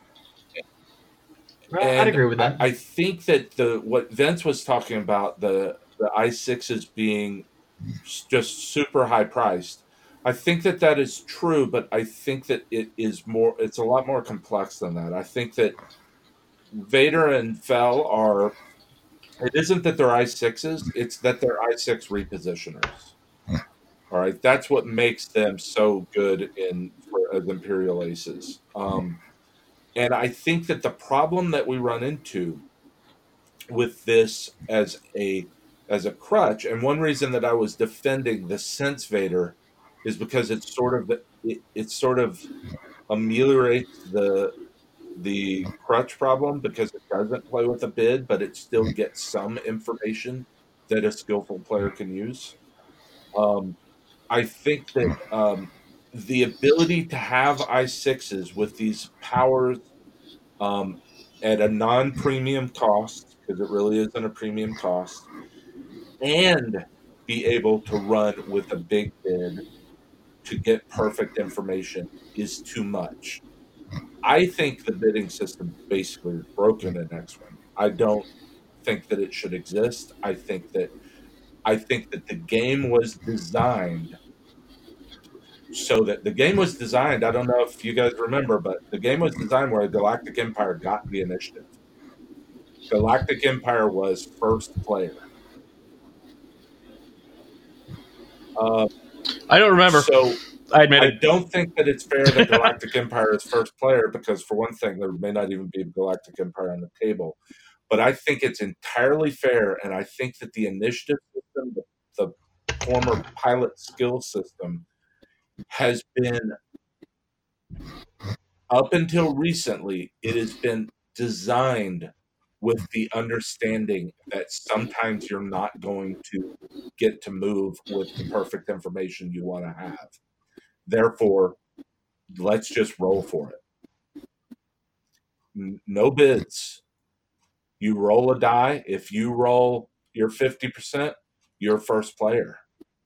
Well, and I'd agree with that. I, I think that the what Vince was talking about, the the i sixes being s- just super high priced. I think that that is true, but I think that it is more. It's a lot more complex than that. I think that Vader and Fell are. It isn't that they're i sixes; it's that they're i six repositioners. All right, that's what makes them so good in for, as Imperial Aces. Um, and I think that the problem that we run into with this as a as a crutch, and one reason that I was defending the Sense Vader is because it's sort of it, it sort of ameliorates the the crutch problem because it doesn't play with a bid, but it still gets some information that a skillful player can use. Um, I think that um, the ability to have i sixes with these powers um, at a non-premium cost, because it really isn't a premium cost, and be able to run with a big bid to get perfect information is too much. I think the bidding system basically is broken in X-Wing. I don't think that it should exist. I think that I think that the game was designed so that the game was designed. I don't know if you guys remember, but the game was designed where Galactic Empire got the initiative. Galactic Empire was first player. Uh, I don't remember. so I admit I it. don't think that it's fair that Galactic Empire is first player because, for one thing, there may not even be Galactic Empire on the table. But I think it's entirely fair, and I think that the initiative system, the, the former pilot skill system, has been, up until recently, it has been designed with the understanding that sometimes you're not going to get to move with the perfect information you want to have. Therefore, let's just roll for it. N- No bids. You roll a die. If you roll your fifty percent, you're first player.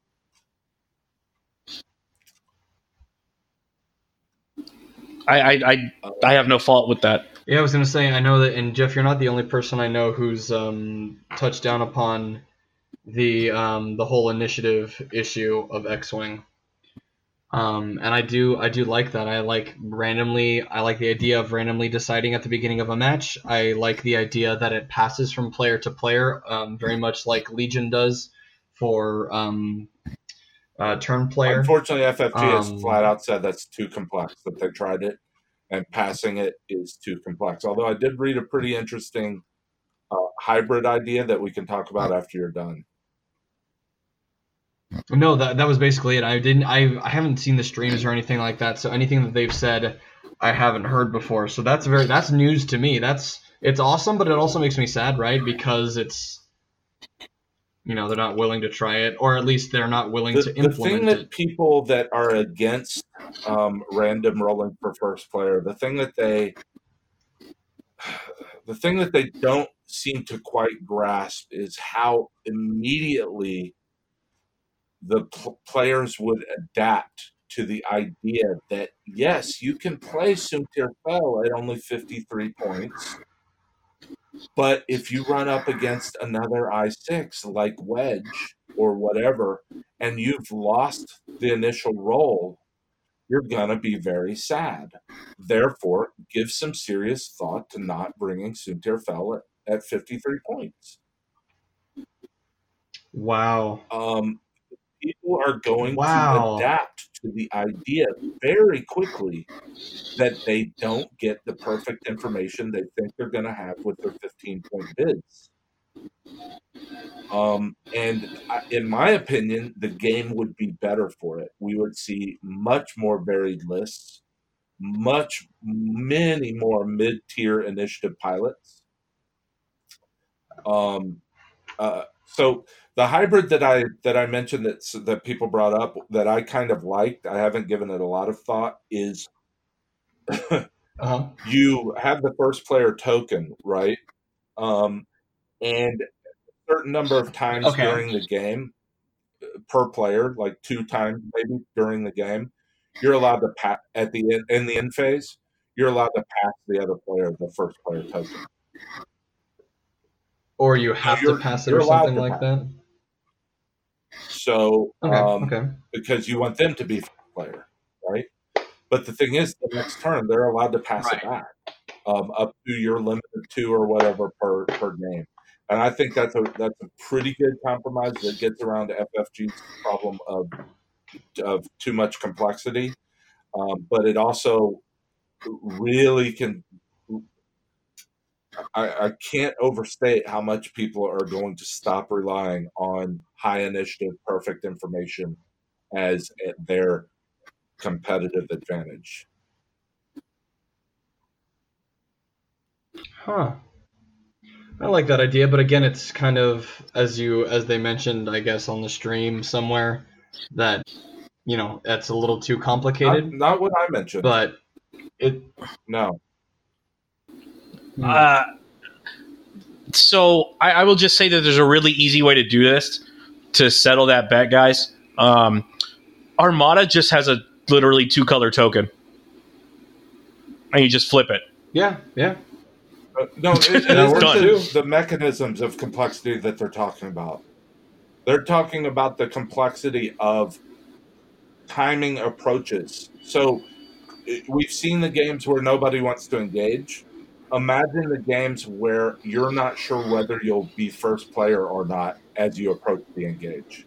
I I I, I have no fault with that. Yeah, I was gonna say I know that, and Jeff, you're not the only person I know who's um, touched down upon the um, the whole initiative issue of X-wing. Um, and I do I do like that. I like randomly. I like the idea of randomly deciding at the beginning of a match. I like the idea that it passes from player to player, um, very much like Legion does for um, uh, turn player. Unfortunately, F F G has Um, flat out said that's too complex, that they tried it, and passing it is too complex. Although I did read a pretty interesting uh, hybrid idea that we can talk about after you're done. No, that that was basically it. I didn't. I I haven't seen the streams or anything like that. So anything that they've said, I haven't heard before. So that's very that's news to me. That's it's awesome, but it also makes me sad, right? Because it's, you know, they're not willing to try it, or at least they're not willing The, to the implement thing that it. people that are against um, random rolling for first player, the thing that they, the thing that they don't seem to quite grasp is how immediately the pl- players would adapt to the idea that, yes, you can play Suntir Fel at only fifty-three points, but if you run up against another I six like Wedge or whatever, and you've lost the initial roll, you're going to be very sad. Therefore, give some serious thought to not bringing Suntir Fel at, at fifty-three points. Wow. Um, people are going Wow. to adapt to the idea very quickly that they don't get the perfect information they think they're going to have with their fifteen-point bids. Um, and I, in my opinion, the game would be better for it. We would see much more varied lists, much, many more mid-tier initiative pilots. Um, uh, so the hybrid that I that I mentioned that that people brought up that I kind of liked, I haven't given it a lot of thought, is Uh-huh. you have the first player token, right? Um, and a certain number of times Okay. during the game per player, like two times maybe during the game, you're allowed to pass at the in, in the end phase. You're allowed to pass the other player the first player token. Or you have you're, to pass it you're or allowed something to like pass. that. So, Okay. um, Okay. because you want them to be first player, right? But the thing is, the next turn they're allowed to pass Right. it back um, up to your limit of two or whatever per per game. And I think that's a that's a pretty good compromise that gets around F F G's problem of of too much complexity. Um, but it also really can. I, I can't overstate how much people are going to stop relying on high initiative, perfect information as their competitive advantage. Huh. I like that idea, but again, it's kind of as you as they mentioned, I guess, on the stream somewhere that, you know, that's a little too complicated. Not, not what I mentioned. But it no. Uh, so I, I will just say that there's a really easy way to do this to settle that bet, guys. Um, Armada just has a literally two color token, and you just flip it. Yeah, yeah. Uh, no, it, it isn't the, the mechanisms of complexity that they're talking about. They're talking about the complexity of timing approaches. So it, we've seen the games where nobody wants to engage. Imagine the games where you're not sure whether you'll be first player or not as you approach the engage.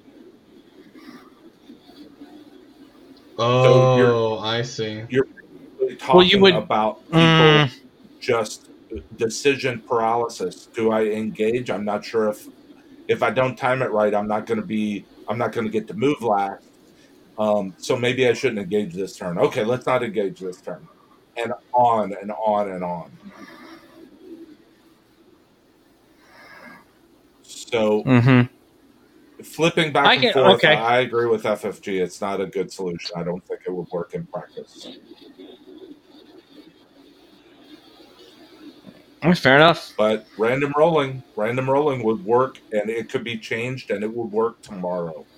Oh, so you're, I see. You're talking well, you would, about people um, just decision paralysis. Do I engage? I'm not sure if if I don't time it right, I'm not going to be. I'm not going to get to move last. Um, so maybe I shouldn't engage this turn. Okay, let's not engage this turn, and on and on and on. So Mm-hmm. flipping back I and can- forth, okay. I, I agree with F F G. It's not a good solution. I don't think it would work in practice. Fair enough. But random rolling, random rolling would work, and it could be changed, and it would work tomorrow.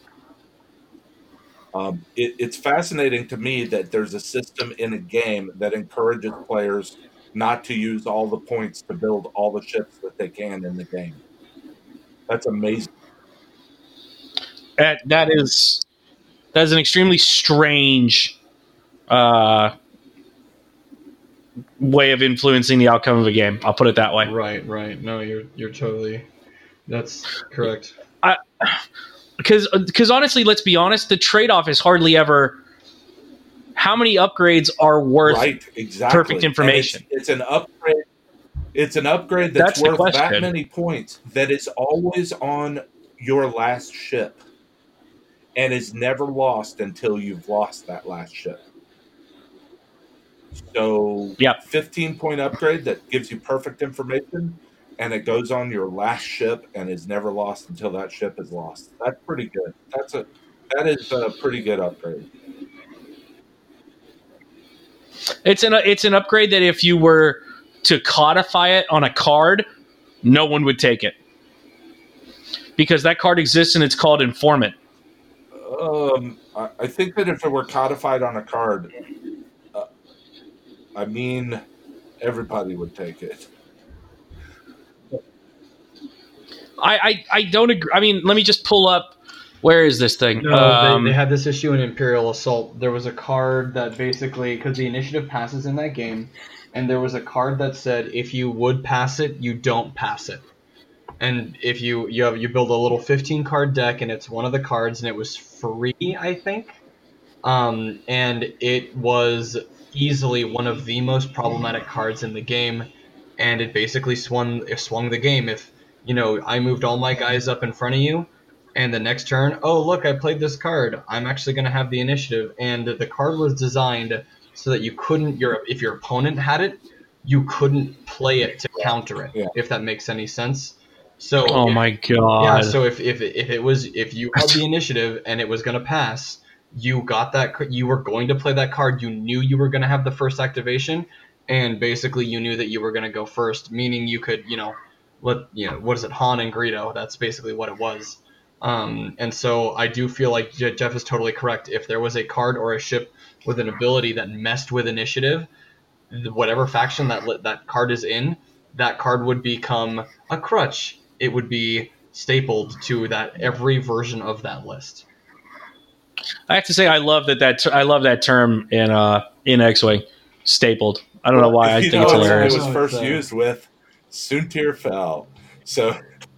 Um, it, it's fascinating to me that there's a system in a game that encourages players not to use all the points to build all the ships that they can in the game. That's amazing. That that is that is an extremely strange uh, way of influencing the outcome of a game. I'll put it that way. Right, right. No, you're you're totally. That's correct. Because because honestly, let's be honest, the trade-off is hardly ever how many upgrades are worth Right, exactly. perfect information. And It's, it's an upgrade. It's an upgrade that's, That's the worth that question. many points that is always on your last ship and is never lost until you've lost that last ship. So, Yep. fifteen point upgrade that gives you perfect information, and it goes on your last ship and is never lost until that ship is lost. That's pretty good. That's a that is a pretty good upgrade. It's an it's an upgrade that if you were to codify it on a card, no one would take it because that card exists and it's called Informant. Um, I, I think that if it were codified on a card, uh, I mean, everybody would take it. I, I, I don't agree. I mean, let me just pull up. Where is this thing? No, Um, they, they had this issue in Imperial Assault. There was a card that basically, because the initiative passes in that game, and there was a card that said if you would pass it, you don't pass it. And if you you have you build a little fifteen card deck, and it's one of the cards, and it was free, I think. Um, and it was easily one of the most problematic cards in the game, and it basically swung it swung the game. If you know I moved all my guys up in front of you, and the next turn, oh look, I played this card. I'm actually going to have the initiative, and the card was designed so that you couldn't. Your if your opponent had it, you couldn't play it to counter it. Yeah. If that makes any sense. So oh if- my god! yeah, so if, if if it was if you had the initiative and it was going to pass, you got that c- you were going to play that card. You knew you were going to have the first activation, and basically you knew that you were going to go first, meaning you could you know let you know what is it Han and Greedo. That's basically what it was. Um, and so I do feel like Je- Jeff is totally correct. If there was a card or a ship with an ability that messed with initiative, th- whatever faction that li- that card is in, that card would become a crutch. It would be stapled to that every version of that list. I have to say, I love that. That ter- I love that term in uh in X-Wing, stapled. I don't know why. I You think know, it's it was- hilarious. It was No, first it's, uh, used with Soontir Fel. So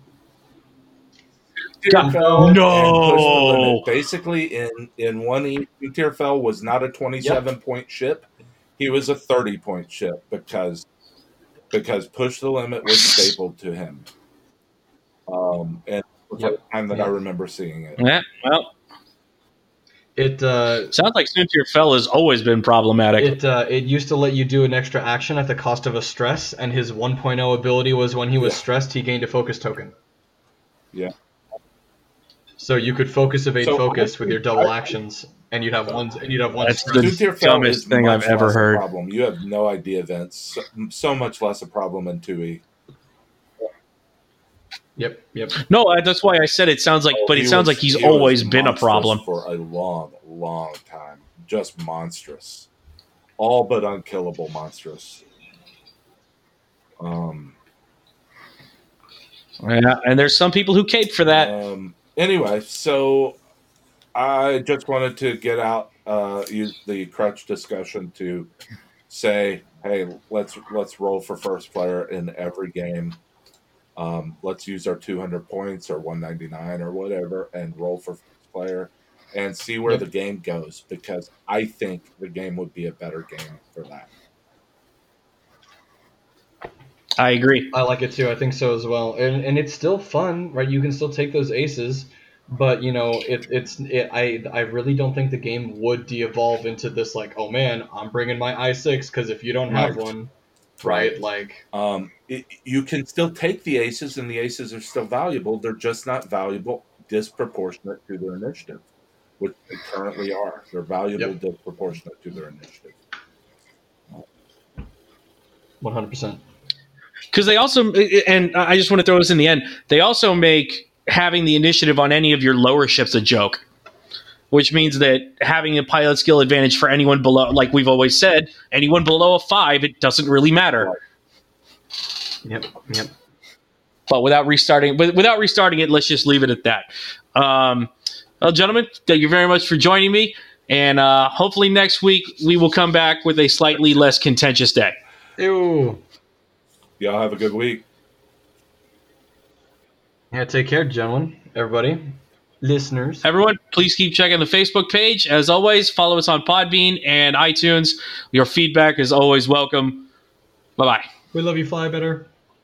God, Fel and no. Push the Limit. Basically, in in one E, Soontir Fel was not a twenty-seven point ship. He was a thirty point ship because because Push the Limit was stapled to him. Um, and the Yep. first time that Yep. I remember seeing it. Yeah, well, It uh, sounds like Soontir Fel has always been problematic. it uh, it used to let you do an extra action at the cost of a stress, and his one point oh ability was when he was Yeah. stressed, he gained a focus token. Yeah. So you could focus evade So focus honestly, with your double I- actions, and you'd have one and you'd have one That's stress. the Soontir Fel dumbest is thing much I've ever less a heard. Problem. You have no idea, Vince. So, so much less a problem in two E. Yep, yep. No, uh, that's why I said it sounds like, but He it sounds was- like he's he always was been a monstrous problem. for a long, long time. Just monstrous, all but unkillable monstrous. Um. Yeah, and there's some people who cape for that. Um. Anyway, so I just wanted to get out, uh, use the crutch discussion to say, hey, let's let's roll for first player in every game. Um, let's use our two hundred points or one ninety-nine or whatever and roll for first player and see where Yep. the game goes, because I think the game would be a better game for that. I agree. I like it too. I think so as well. And and it's still fun, right? You can still take those aces, but you know, it, it's it, I I really don't think the game would de-evolve into this like, oh man, I'm bringing my I six because if you don't have Right. one, right? Like, um, it, you can still take the aces, and the aces are still valuable. They're just not valuable disproportionate to their initiative, which they currently are. They're valuable Yep. disproportionate to their initiative. one hundred percent. Because they also, and I just want to throw this in the end, they also make having the initiative on any of your lower ships a joke, which means that having a pilot skill advantage for anyone below, like we've always said, anyone below a five, it doesn't really matter. Yep, yep. But without restarting, but without restarting it, let's just leave it at that. Um, well, gentlemen, thank you very much for joining me, and uh, hopefully next week we will come back with a slightly less contentious day. Ew. Y'all have a good week. Yeah, take care, gentlemen, everybody, listeners. Everyone, please keep checking the Facebook page. As always, follow us on Podbean and iTunes. Your feedback is always welcome. Bye-bye. We love you, Fly Better.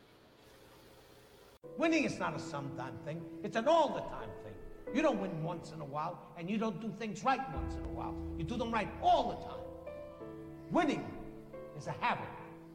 Winning is not a sometime thing. It's an all-the-time thing. You don't win once in a while, and you don't do things right once in a while. You do them right all the time. Winning is a habit.